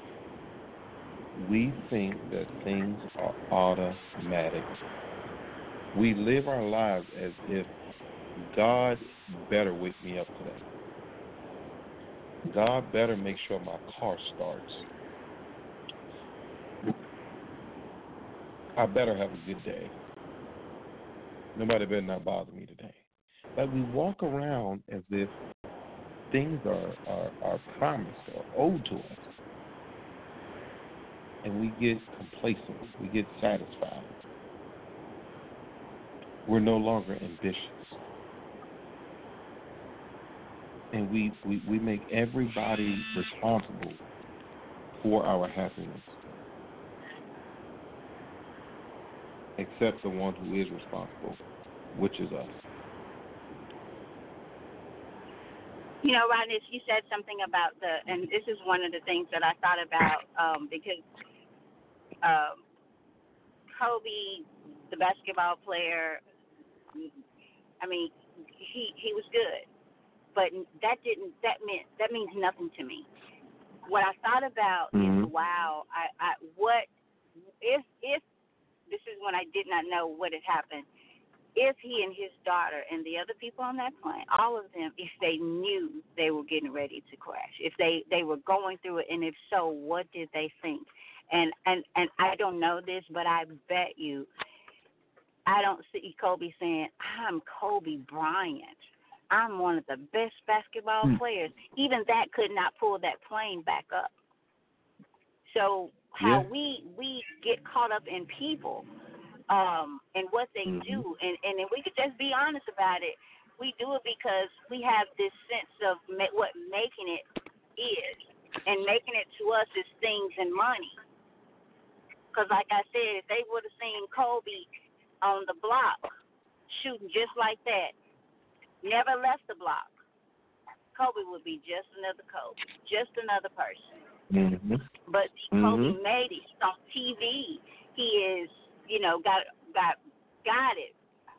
we think that things are automatic. We live our lives as if God better wake me up today. God better make sure my car starts. I better have a good day. Nobody better not bother me today. Like we walk around as if things are, are, are promised or owed to us. And we get complacent. We get satisfied. We're no longer ambitious. And we, we, we make everybody responsible for our happiness, except the one who is responsible, which is us. You know, Rodney, you said something about the, and this is one of the things that I thought about um, because um, Kobe, the basketball player, I mean, he he was good, but that didn't that meant that means nothing to me. What I thought about mm-hmm. is, wow, I, I what if if this is when I did not know what had happened. If he and his daughter and the other people on that plane, all of them, if they knew they were getting ready to crash, if they, they were going through it, and if so, what did they think? And, and, and I don't know this, but I bet you I don't see Kobe saying, I'm Kobe Bryant. I'm one of the best basketball mm. players. Even that could not pull that plane back up. So how yeah. we we get caught up in people um, and what they mm-hmm. do, and, and if we could just be honest about it, we do it because we have this sense of ma- what making it is, and making it to us is things and money. Because like I said, if they would have seen Kobe on the block shooting just like that, never left the block, Kobe would be just another Kobe, just another person. Mm-hmm. But mm-hmm. Kobe made it. He's on T V. He is, you know, got got got it.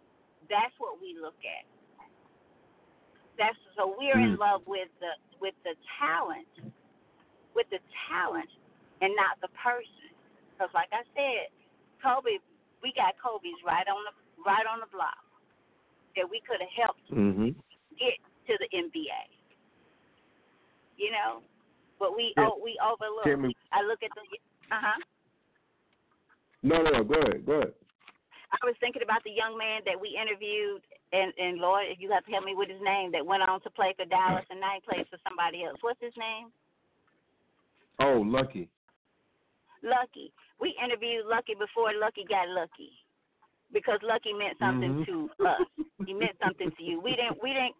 That's what we look at. That's so we're Mm. in love with the with the talent, with the talent, and not the person. Because, like I said, Kobe, we got Kobe's right on the right on the block that we could have helped Mm-hmm. get to the N B A. You know, but we Yeah. oh, we overlook. Tammy- I look at the uh huh. No, no, no. Go ahead. Go ahead. I was thinking about the young man that we interviewed, and, and Lord, if you have to help me with his name, that went on to play for Dallas and now he plays for somebody else. What's his name? Oh, Lucky. Lucky. We interviewed Lucky before Lucky got lucky, because Lucky meant something Mhm. to us. He meant something to you. We didn't. We didn't.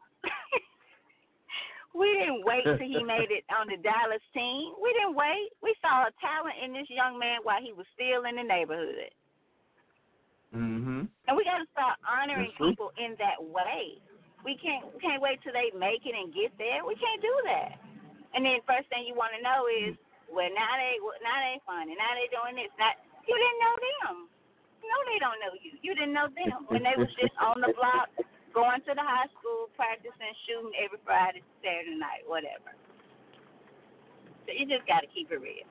we didn't wait till he made it on the Dallas team. We didn't wait. We saw a talent in this young man while he was still in the neighborhood. Mm-hmm. And we got to start honoring That's true. people in that way. We can't we can't wait till they make it and get there. We can't do that. And then first thing you want to know is, well, now they now they funny. Now they doing this. Now you didn't know them. No, they don't know you. You didn't know them when they was just on the block, going to the high school, practicing, shooting every Friday, Saturday night, whatever. So you just got to keep it real.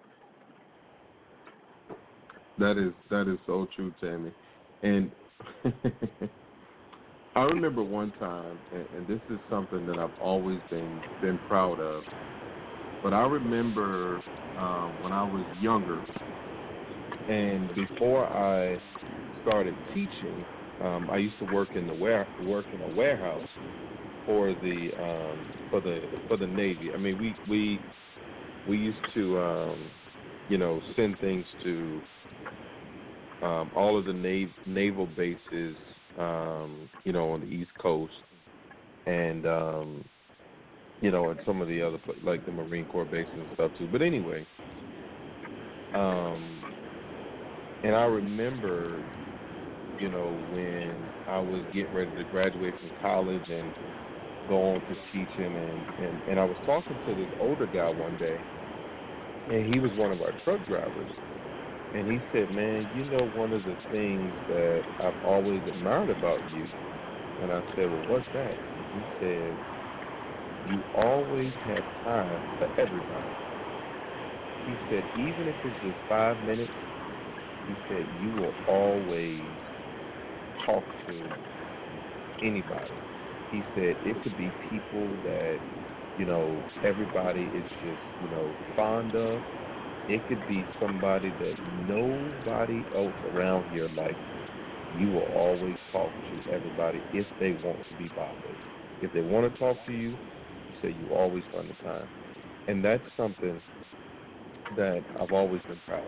That is that is so true, Tammy. And I remember one time, and, and this is something that I've always been been proud of. But I remember um, when I was younger, and before I started teaching, um, I used to work in the ware work in a warehouse for the um, for the for the Navy. I mean, we we we used to um, you know send things to Um, all of the nav- naval bases, um, you know, on the East Coast, and um, you know, and some of the other, like the Marine Corps bases and stuff too. But anyway, um, and I remember, you know, when I was getting ready to graduate from college and go on to teaching, and, and, and I was talking to this older guy one day, and he was one of our truck drivers. And he said, man, you know, one of the things that I've always admired about you. And I said, well, what's that? And he said, you always have time for everybody. He said, even if it's just five minutes, he said, you will always talk to anybody. He said, it could be people that, you know, everybody is just, you know, fond of. It could be somebody that nobody else around here likes. You will always talk to everybody if they want to be bothered. If they want to talk to you, you say you always find the time. And that's something that I've always been proud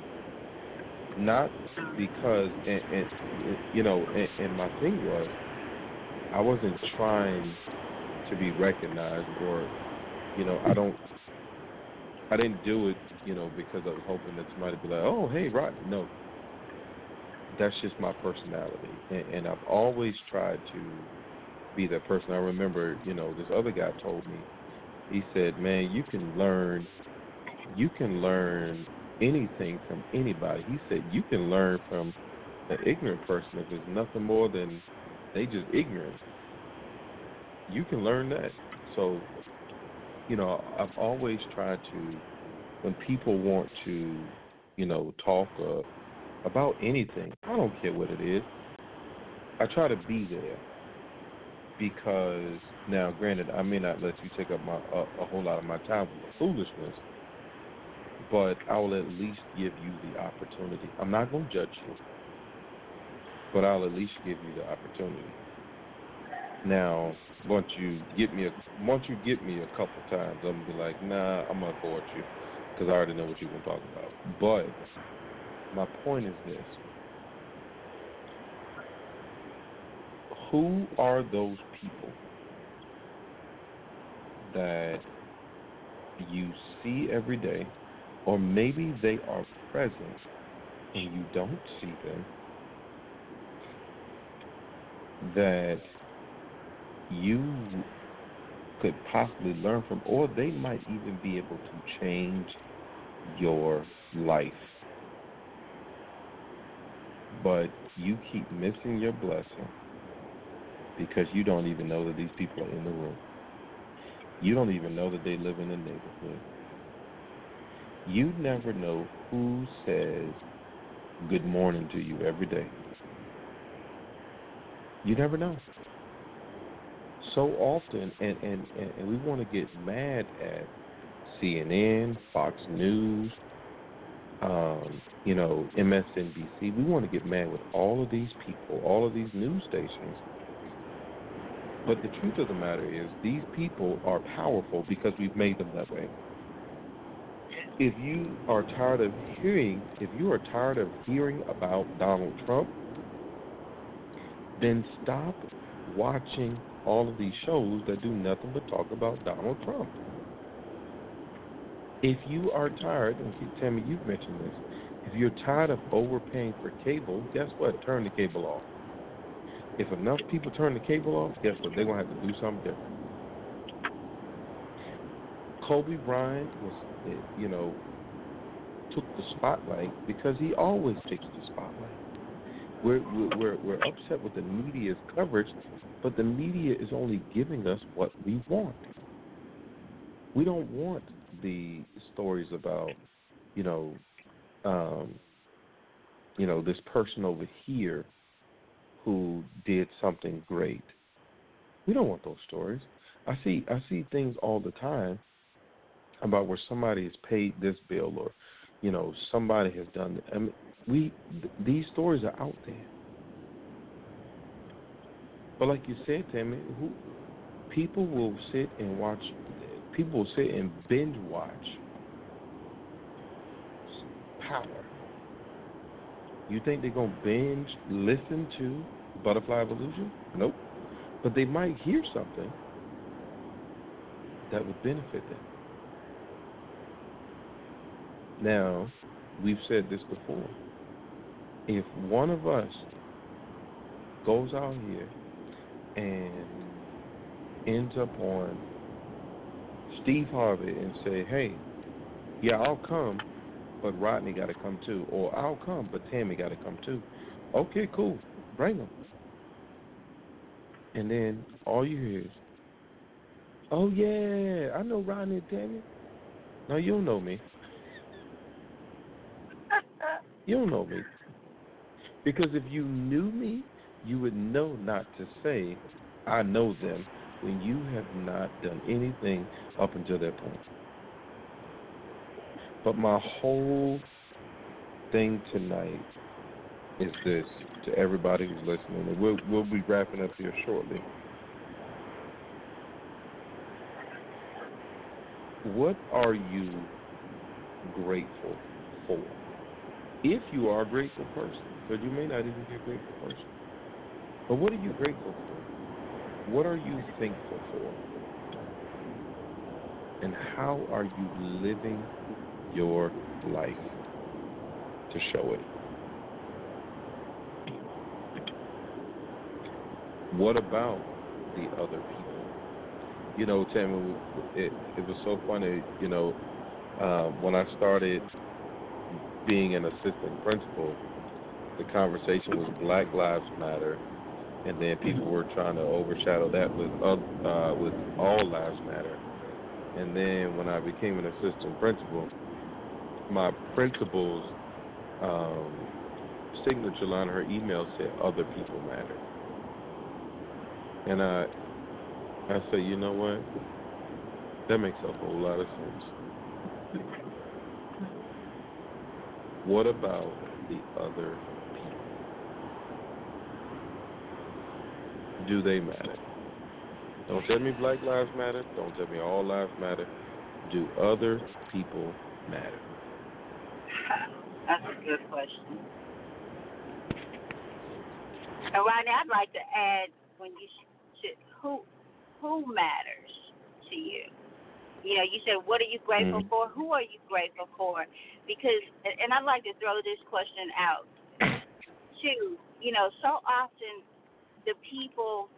of. Not because, and, and you know, and, and my thing was, I wasn't trying to be recognized, or, you know, I don't, I didn't do it, you know, because I was hoping that somebody would be like, oh, hey, Rodney. No, that's just my personality. And, and I've always tried to be that person. I remember, you know, this other guy told me, he said, man, you can learn, you can learn anything from anybody. He said, you can learn from an ignorant person if there's nothing more than they just ignorant. You can learn that. So, you know, I've always tried to, when people want to, you know, talk uh, about anything, I don't care what it is, I try to be there. Because, now, granted, I may not let you take up my uh, a whole lot of my time with foolishness, but I will at least give you the opportunity. I'm not going to judge you, but I'll at least give you the opportunity. Now, once you get me a once you get me a couple times, I'm gonna be like, nah, I'm gonna abort you, because I already know what you're gonna talk about. But my point is this: who are those people that you see every day, or maybe they are present and you don't see them, that you could possibly learn from, or they might even be able to change your life. But you keep missing your blessing because you don't even know that these people are in the room. You don't even know that they live in the neighborhood. You never know who says good morning to you every day. You never know. So often, and, and, and we want to get mad at C N N, Fox News, um, you know, M S N B C. We want to get mad with all of these people, all of these news stations. But the truth of the matter is these people are powerful because we've made them that way. If you are tired of hearing, if you are tired of hearing about Donald Trump, then stop watching all of these shows that do nothing but talk about Donald Trump. If you are tired, and Tammy, you've mentioned this, if you're tired of overpaying for cable, guess what? Turn the cable off. If enough people turn the cable off, guess what? They're going to have to do something different. Kobe Bryant was, you know, took the spotlight because he always takes the spotlight. We're, we're, we're upset with the media's coverage, but the media is only giving us what we want. We don't want the stories about, you know, um, you know, this person over here who did something great. We don't want those stories. I see I see things all the time about where somebody has paid this bill or, you know, somebody has done. I mean, we th- these stories are out there. But like you said, Tammy, who people will sit and watch. People will sit and binge watch Power. You think they're gonna binge listen to Butterfly Evolution? Nope. But they might hear something that would benefit them. Now, we've said this before. If one of us goes out here and ends up on Steve Harvey and say, hey, yeah, I'll come, but Rodney got to come too. Or I'll come, but Tammy got to come too. Okay, cool. Bring them. And then all you hear is, oh, yeah, I know Rodney and Tammy. No, you don't know me. You don't know me. Because if you knew me, you would know not to say, I know them, when you have not done anything up until that point. But my whole thing tonight is this, to everybody who's listening, and we'll, we'll be wrapping up here shortly. What are you grateful for? If you are a grateful person, but you may not even be a grateful person. But what are you grateful for? What are you thankful for? And how are you living your life to show it? What about the other people? You know, Tammy, it, it was so funny, you know, um, when I started being an assistant principal, the conversation was Black Lives Matter, and then people were trying to overshadow that with uh, with All Lives Matter. And then when I became an assistant principal, my principal's um, signature line, her email said, "Other people matter." And I, I say, you know what? That makes a whole lot of sense. What about the other people? Do they matter? Don't tell me Black Lives Matter. Don't tell me All Lives Matter. Do other people matter? That's a good question. And Rodney, I'd like to add, when you should, who who matters to you? You know, you said, what are you grateful mm-hmm. for? Who are you grateful for? Because, and I'd like to throw this question out too. You know, so often the people,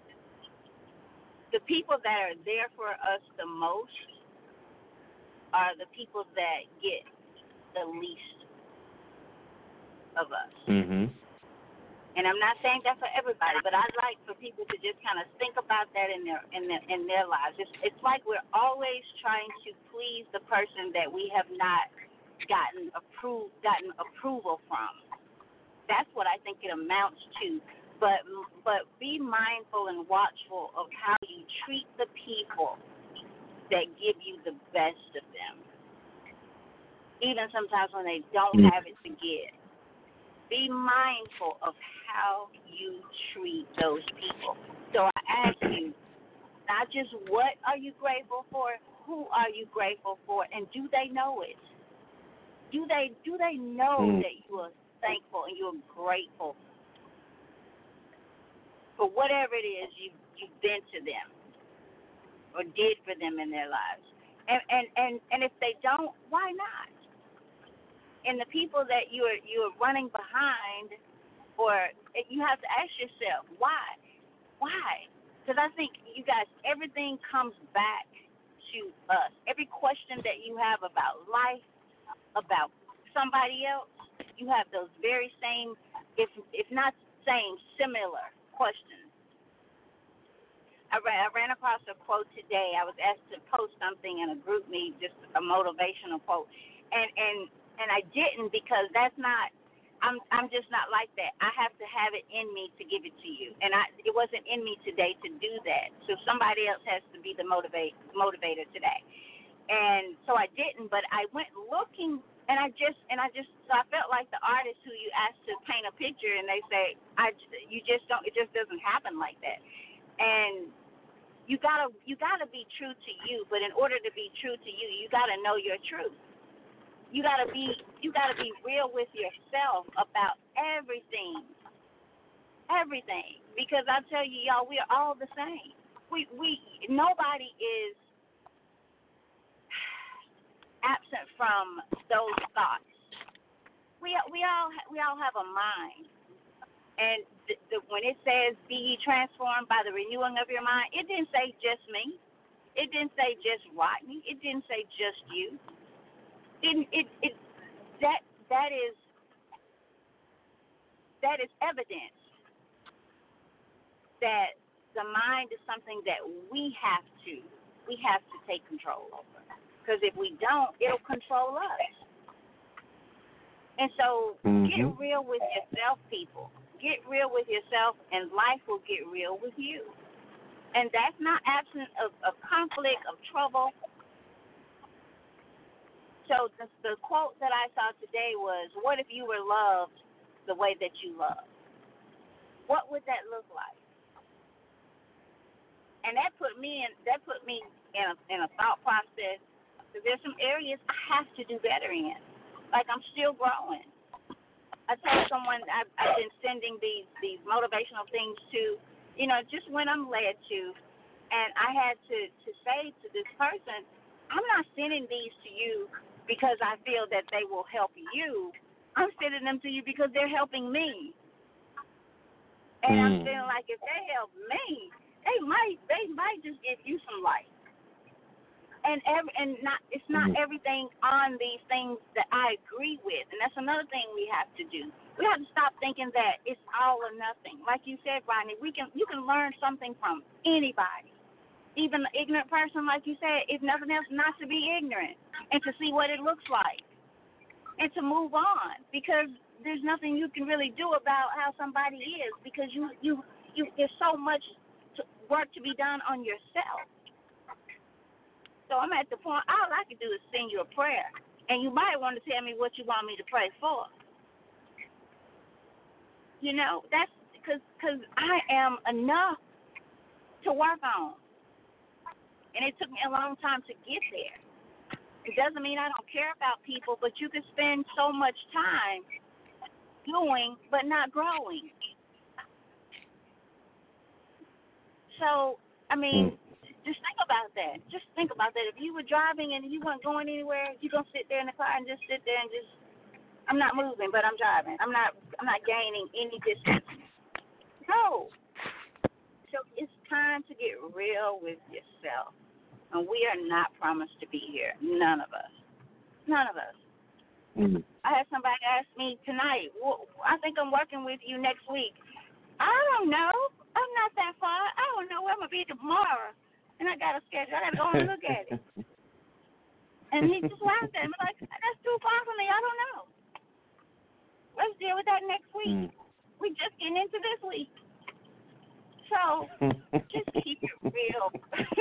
the people that are there for us the most are the people that get the least of us. Mm-hmm. And I'm not saying that for everybody, but I'd like for people to just kind of think about that in their in their in their lives. It's it's like we're always trying to please the person that we have not gotten approved gotten approval from. That's what I think it amounts to. But but be mindful and watchful of how you treat the people that give you the best of them, even sometimes when they don't Mm. have it to give. Be mindful of how you treat those people. So I ask you, not just what are you grateful for, who are you grateful for, and do they know it? Do they do they know Mm. that you are thankful and you're grateful for whatever it is you you've been to them or did for them in their lives? And and and, and if they don't, why not? And the people that you're you're running behind, or you have to ask yourself, why? Why? Because I think, you guys, everything comes back to us. Every question that you have about life, about somebody else, you have those very same, if if not same, similar questions. I ran, I ran across a quote today. I was asked to post something in a group meet, just a motivational quote, and and. And I didn't because that's not. I'm I'm just not like that. I have to have it in me to give it to you, and I it wasn't in me today to do that. So somebody else has to be the motivate motivator today. And so I didn't, but I went looking, and I just and I just so I felt like the artist who you asked to paint a picture, and they say I you just don't. It just doesn't happen like that. And you gotta you gotta be true to you, but in order to be true to you, you gotta know your truth. You gotta be you gotta be real with yourself about everything, everything. Because I tell you, y'all, we are all the same. We we nobody is absent from those thoughts. We we all we all have a mind, and the, the, when it says be ye transformed by the renewing of your mind, it didn't say just me. It didn't say just Rodney. It didn't say just you. It, it, it, that that is that is evidence that the mind is something that we have to we have to take control over. Because if we don't, it'll control us. And so, mm-hmm. get real with yourself, people. Get real with yourself, and life will get real with you. And that's not absent of, of conflict, of trouble. So the, the quote that I saw today was, what if you were loved the way that you love? What would that look like? And that put me in that put me in a, in a thought process. Because there's some areas I have to do better in. Like, I'm still growing. I told someone I've, I've been sending these, these motivational things to, you know, just when I'm led to. And I had to, to say to this person, I'm not sending these to you because I feel that they will help you. I'm sending them to you because they're helping me. And mm. I'm feeling like if they help me, they might they might just give you some light. And every, and not it's not mm. everything on these things that I agree with. And that's another thing we have to do. We have to stop thinking that it's all or nothing. Like you said, Rodney, we can you can learn something from anybody. Even an ignorant person, like you said, if nothing else, not to be ignorant and to see what it looks like and to move on, because there's nothing you can really do about how somebody is, because you, you, you there's so much to, work to be done on yourself. So I'm at the point, all I can do is send you a prayer, and you might want to tell me what you want me to pray for. You know, that's because cause I am enough to work on. And it took me a long time to get there. It doesn't mean I don't care about people, but you can spend so much time doing but not growing. So, I mean, just think about that. Just think about that. If you were driving and you weren't going anywhere, you're going to sit there in the car and just sit there and just, I'm not moving, but I'm driving. I'm not I'm not gaining any distance. No. So it's time to get real with yourself. And we are not promised to be here. None of us. None of us. Mm-hmm. I had somebody ask me tonight, well, I think I'm working with you next week. I don't know. I'm not that far. I don't know where I'm gonna be tomorrow, and I got a schedule. I gotta go and look at it. And he just laughed at me like, "That's too far for me. I don't know. Let's deal with that next week. Mm. We just getting into this week, so just keep it real."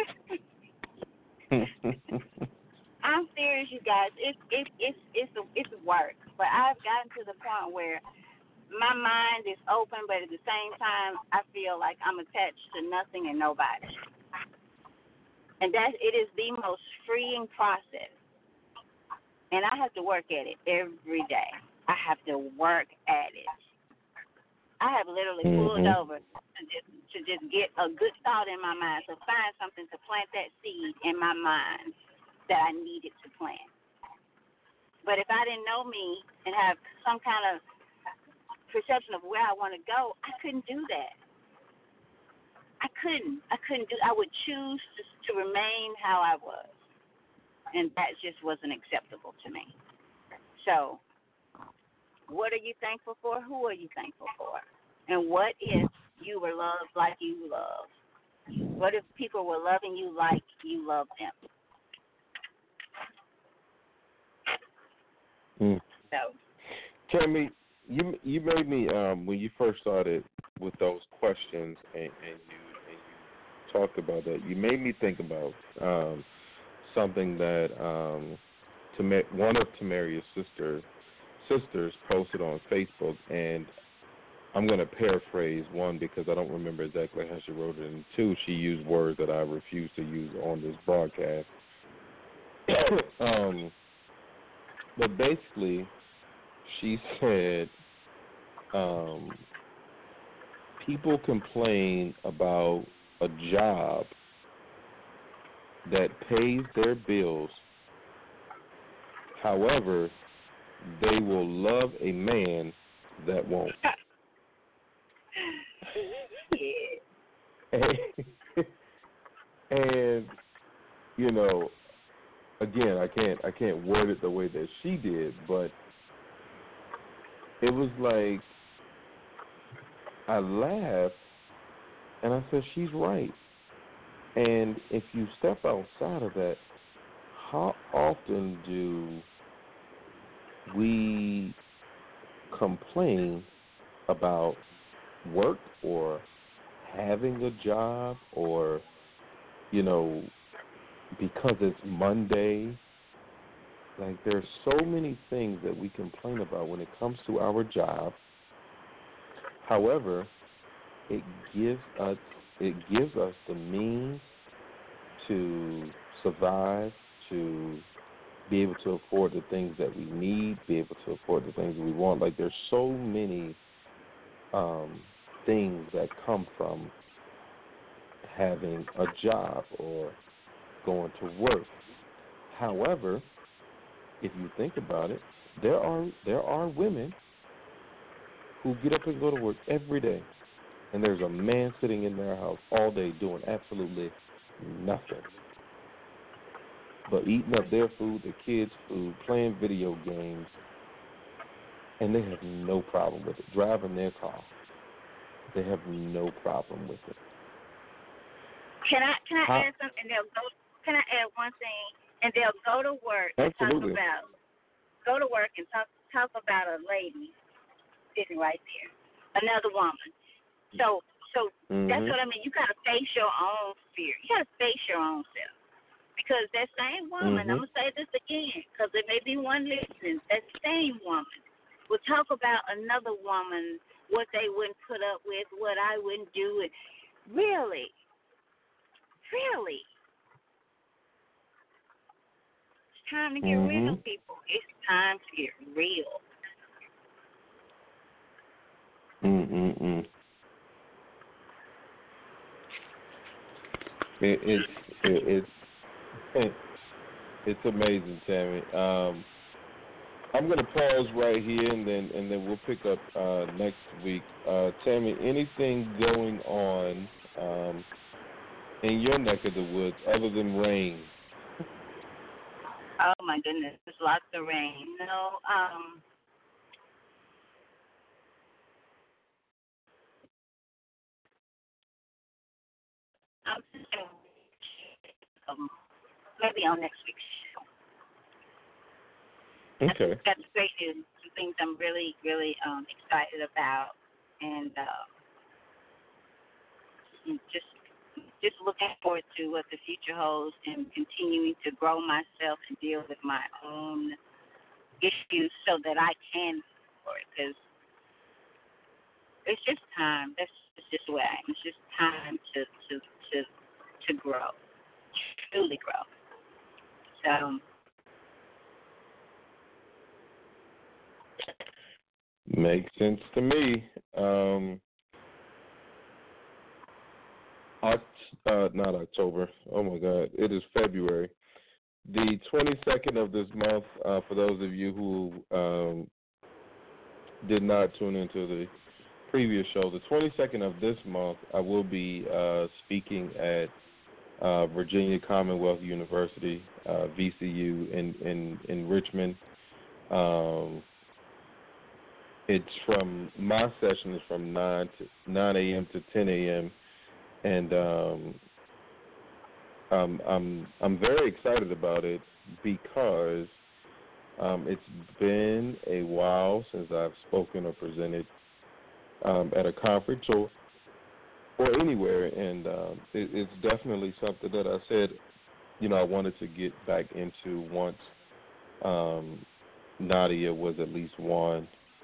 I'm serious, you guys. It's it's it's it's it's work, but I've gotten to the point where my mind is open, but at the same time, I feel like I'm attached to nothing and nobody. And that it is the most freeing process. And I have to work at it every day. I have to work at it. I have literally pulled mm-hmm. over to just to just get a good thought in my mind, to find something to plant that seed in my mind that I needed to plant. But if I didn't know me and have some kind of perception of where I want to go, I couldn't do that. I couldn't. I couldn't do. I would choose to, to remain how I was, and that just wasn't acceptable to me. So, what are you thankful for? Who are you thankful for? And what if you were loved like you love? What if people were loving you like you love them? Mm. So, Tammy, you you made me um, when you first started with those questions and, and you and you talked about that. You made me think about um, something that um, Tam- one of Tamaria's sisters sisters posted on Facebook, and I'm going to paraphrase one because I don't remember exactly how she wrote it. And two, she used words that I refuse to use on this broadcast. um, but basically, she said, um, people complain about a job that pays their bills. However, they will love a man that won't. and, and you know, again, I can't I can't word it the way that she did, but it was like I laughed and I said, she's right. And if you step outside of that, how often do we complain about work or having a job or, you know, because it's Monday? Like, there's so many things that we complain about when it comes to our job. However, it gives us it gives us the means to survive, to be able to afford the things that we need, be able to afford the things that we want. Like, there's so many um, things that come from having a job or going to work. However, if you think about it, there are there are women who get up and go to work every day, and there's a man sitting in their house all day doing absolutely nothing but eating up their food, their kids' food, playing video games, and they have no problem with it. Driving their car, they have no problem with it. Can I can I How, add something? They'll go. Can I add one thing? And they'll go to work absolutely. and talk about go to work and talk talk about a lady sitting right there, another woman. So so mm-hmm. that's what I mean. You gotta face your own fear. You gotta face your own self. Because that same woman, mm-hmm. I'm going to say this again, because there may be one listening, that same woman will talk about another woman, what they wouldn't put up with, what I wouldn't do. And really, really, it's time to get mm-hmm. real, people. It's time to get real. Mm-mm-mm. It, it's it, it's it's amazing, Tammy. Um, I'm going to pause right here, and then and then we'll pick up uh, next week. Uh, Tammy, anything going on um, in your neck of the woods other than rain? Oh my goodness, there's lots of rain. No, um, I'm just gonna, um, maybe on next week's show. Okay. That's, that's great news. Some things I'm really, really um, excited about, and uh, just just looking forward to what the future holds, and continuing to grow myself and deal with my own issues so that I can for it. Because it's just time. That's it's just the way I am. It's just time to to to to grow, truly grow. So. Makes sense to me. Um, Oct- uh, not October. Oh my God, it is February. The twenty-second of this month. Uh, for those of you who um, did not tune into the previous show, the twenty-second of this month, I will be uh, speaking at uh, Virginia Commonwealth University, uh, V C U, in in in Richmond. Um, it's from my session is from nine to nine a.m. to ten a.m. and um, I'm I'm I'm very excited about it because um, it's been a while since I've spoken or presented um, at a conference or or anywhere, and um, it, it's definitely something that I said, you know, I wanted to get back into once um, Nadia was at least one,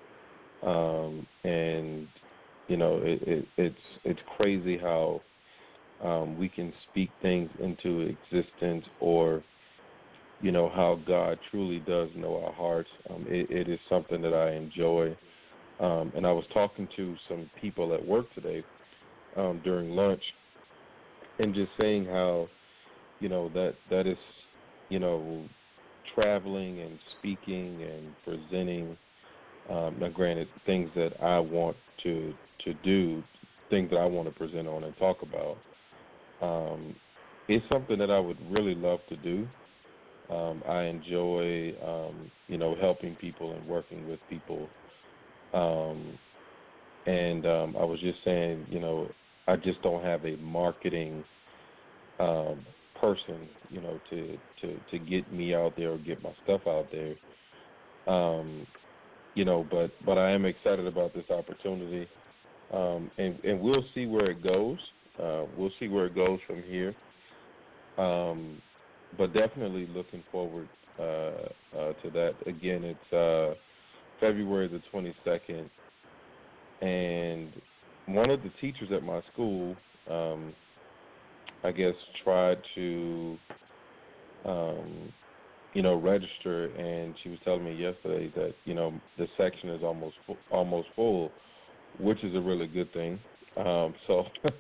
um, and you know, it, it, it's it's crazy how um, we can speak things into existence, or you know how God truly does know our hearts. Um, it, it is something that I enjoy, um, and I was talking to some people at work today um, during lunch, and just saying how you know that that is you know traveling and speaking and presenting. Um, now, granted, things that I want to to do, things that I want to present on and talk about. Um, it's something that I would really love to do. Um, I enjoy, um, you know, helping people and working with people. Um, and um, I was just saying, you know, I just don't have a marketing um, person, you know, to, to, to get me out there or get my stuff out there. Um, you know, but, but I am excited about this opportunity, um, and, and we'll see where it goes. Uh, we'll see where it goes from here. Um, but definitely looking forward uh, uh, to that. Again, it's uh, February the twenty-second, and one of the teachers at my school, um, I guess, tried to, um, you know, register, and she was telling me yesterday that, you know, the section is almost fu- almost full, which is a really good thing. Um, so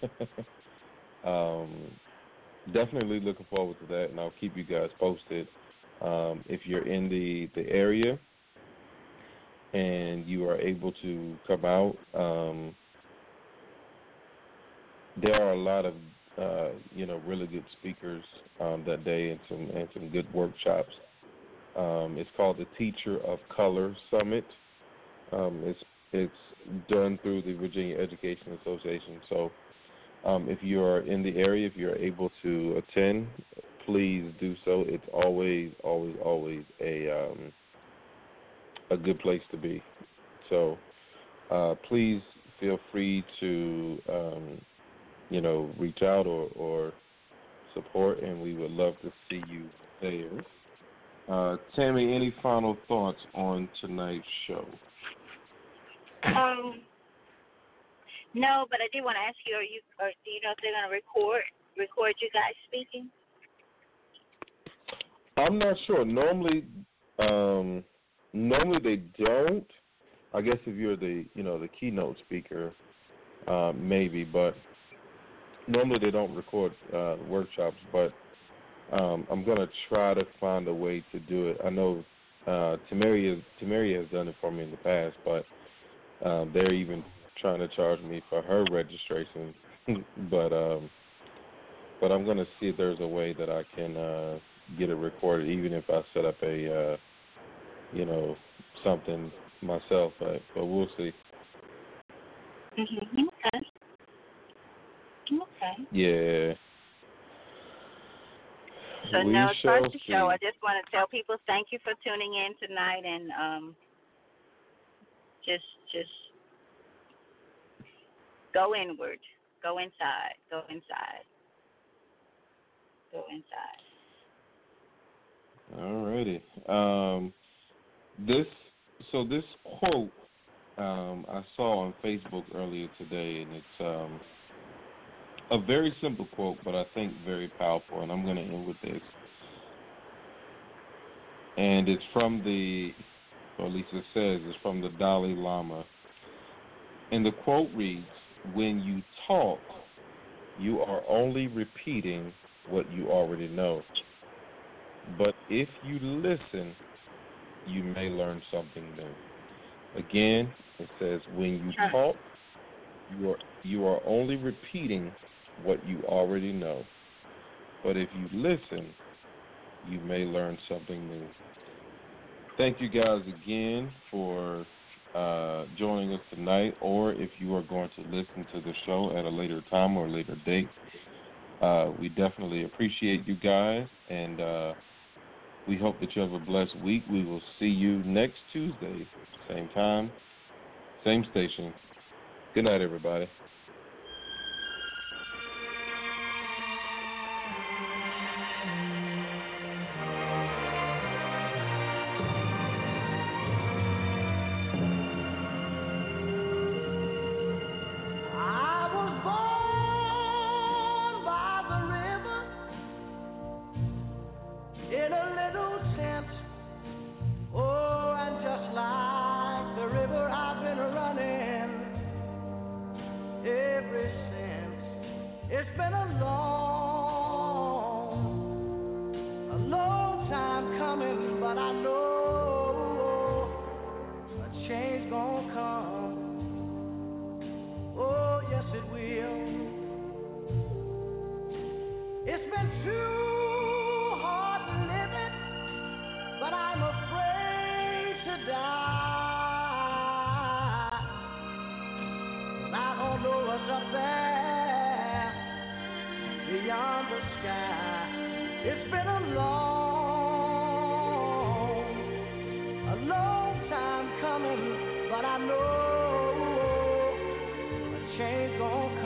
um, definitely looking forward to that, and I'll keep you guys posted. Um, if you're in the, the area and you are able to come out, um, there are a lot of uh, you know really good speakers um, that day, and some and some good workshops. Um, it's called the Teacher of Color Summit. Um, it's it's done through the Virginia Education Association. So um, if you are in the area, if you're able to attend, please do so. It's always, always, always a um, a good place to be. So uh, please feel free to um, you know reach out or, or support, and we would love to see you there. Uh, Tammy, any final thoughts on tonight's show? Um, no, but I did want to ask you: Are you, or do you know if they're going to record record you guys speaking? I'm not sure. Normally, um, normally they don't. I guess if you're the you know the keynote speaker, uh, maybe, but normally they don't record uh, workshops. But um, I'm gonna try to find a way to do it. I know uh, Tamari has Tamari has done it for me in the past, but uh, they're even trying to charge me for her registration. but um, but I'm gonna see if there's a way that I can uh, get it recorded, even if I set up a uh, you know something myself. But but we'll see. Mm-hmm. Okay. Okay. Yeah. So We no, shall start the show. see. I just want to tell people thank you for tuning in tonight, and um, just just go inward, go inside, go inside, go inside. Alrighty. Um, this so this quote um, I saw on Facebook earlier today, and it's um, a very simple quote, but I think very powerful. And I'm going to end with this. And it's from the, or at least it says, it's from the Dalai Lama. And the quote reads, "When you talk, you are only repeating what you already know. But if you listen, you may learn something new." Again, it says, when you talk, you are you are only repeating what you already know. But if you listen, you may learn something new. Thank you guys again for uh, joining us tonight, or if you are going to listen to the show at a later time or a later date. Uh, we definitely appreciate you guys, and uh, we hope that you have a blessed week. We will see you next Tuesday, same time, same station. Good night, everybody. I was born by the river in a little tent. Oh, and just like the river, I've been running ever since. It's been a long, a long time coming, but I know a change gonna come. Oh, yes, it will. It's been too hard living, but I'm afraid to die. And I don't know what's up there beyond the sky. It's been a long, a long time coming, but I know a change gonna come.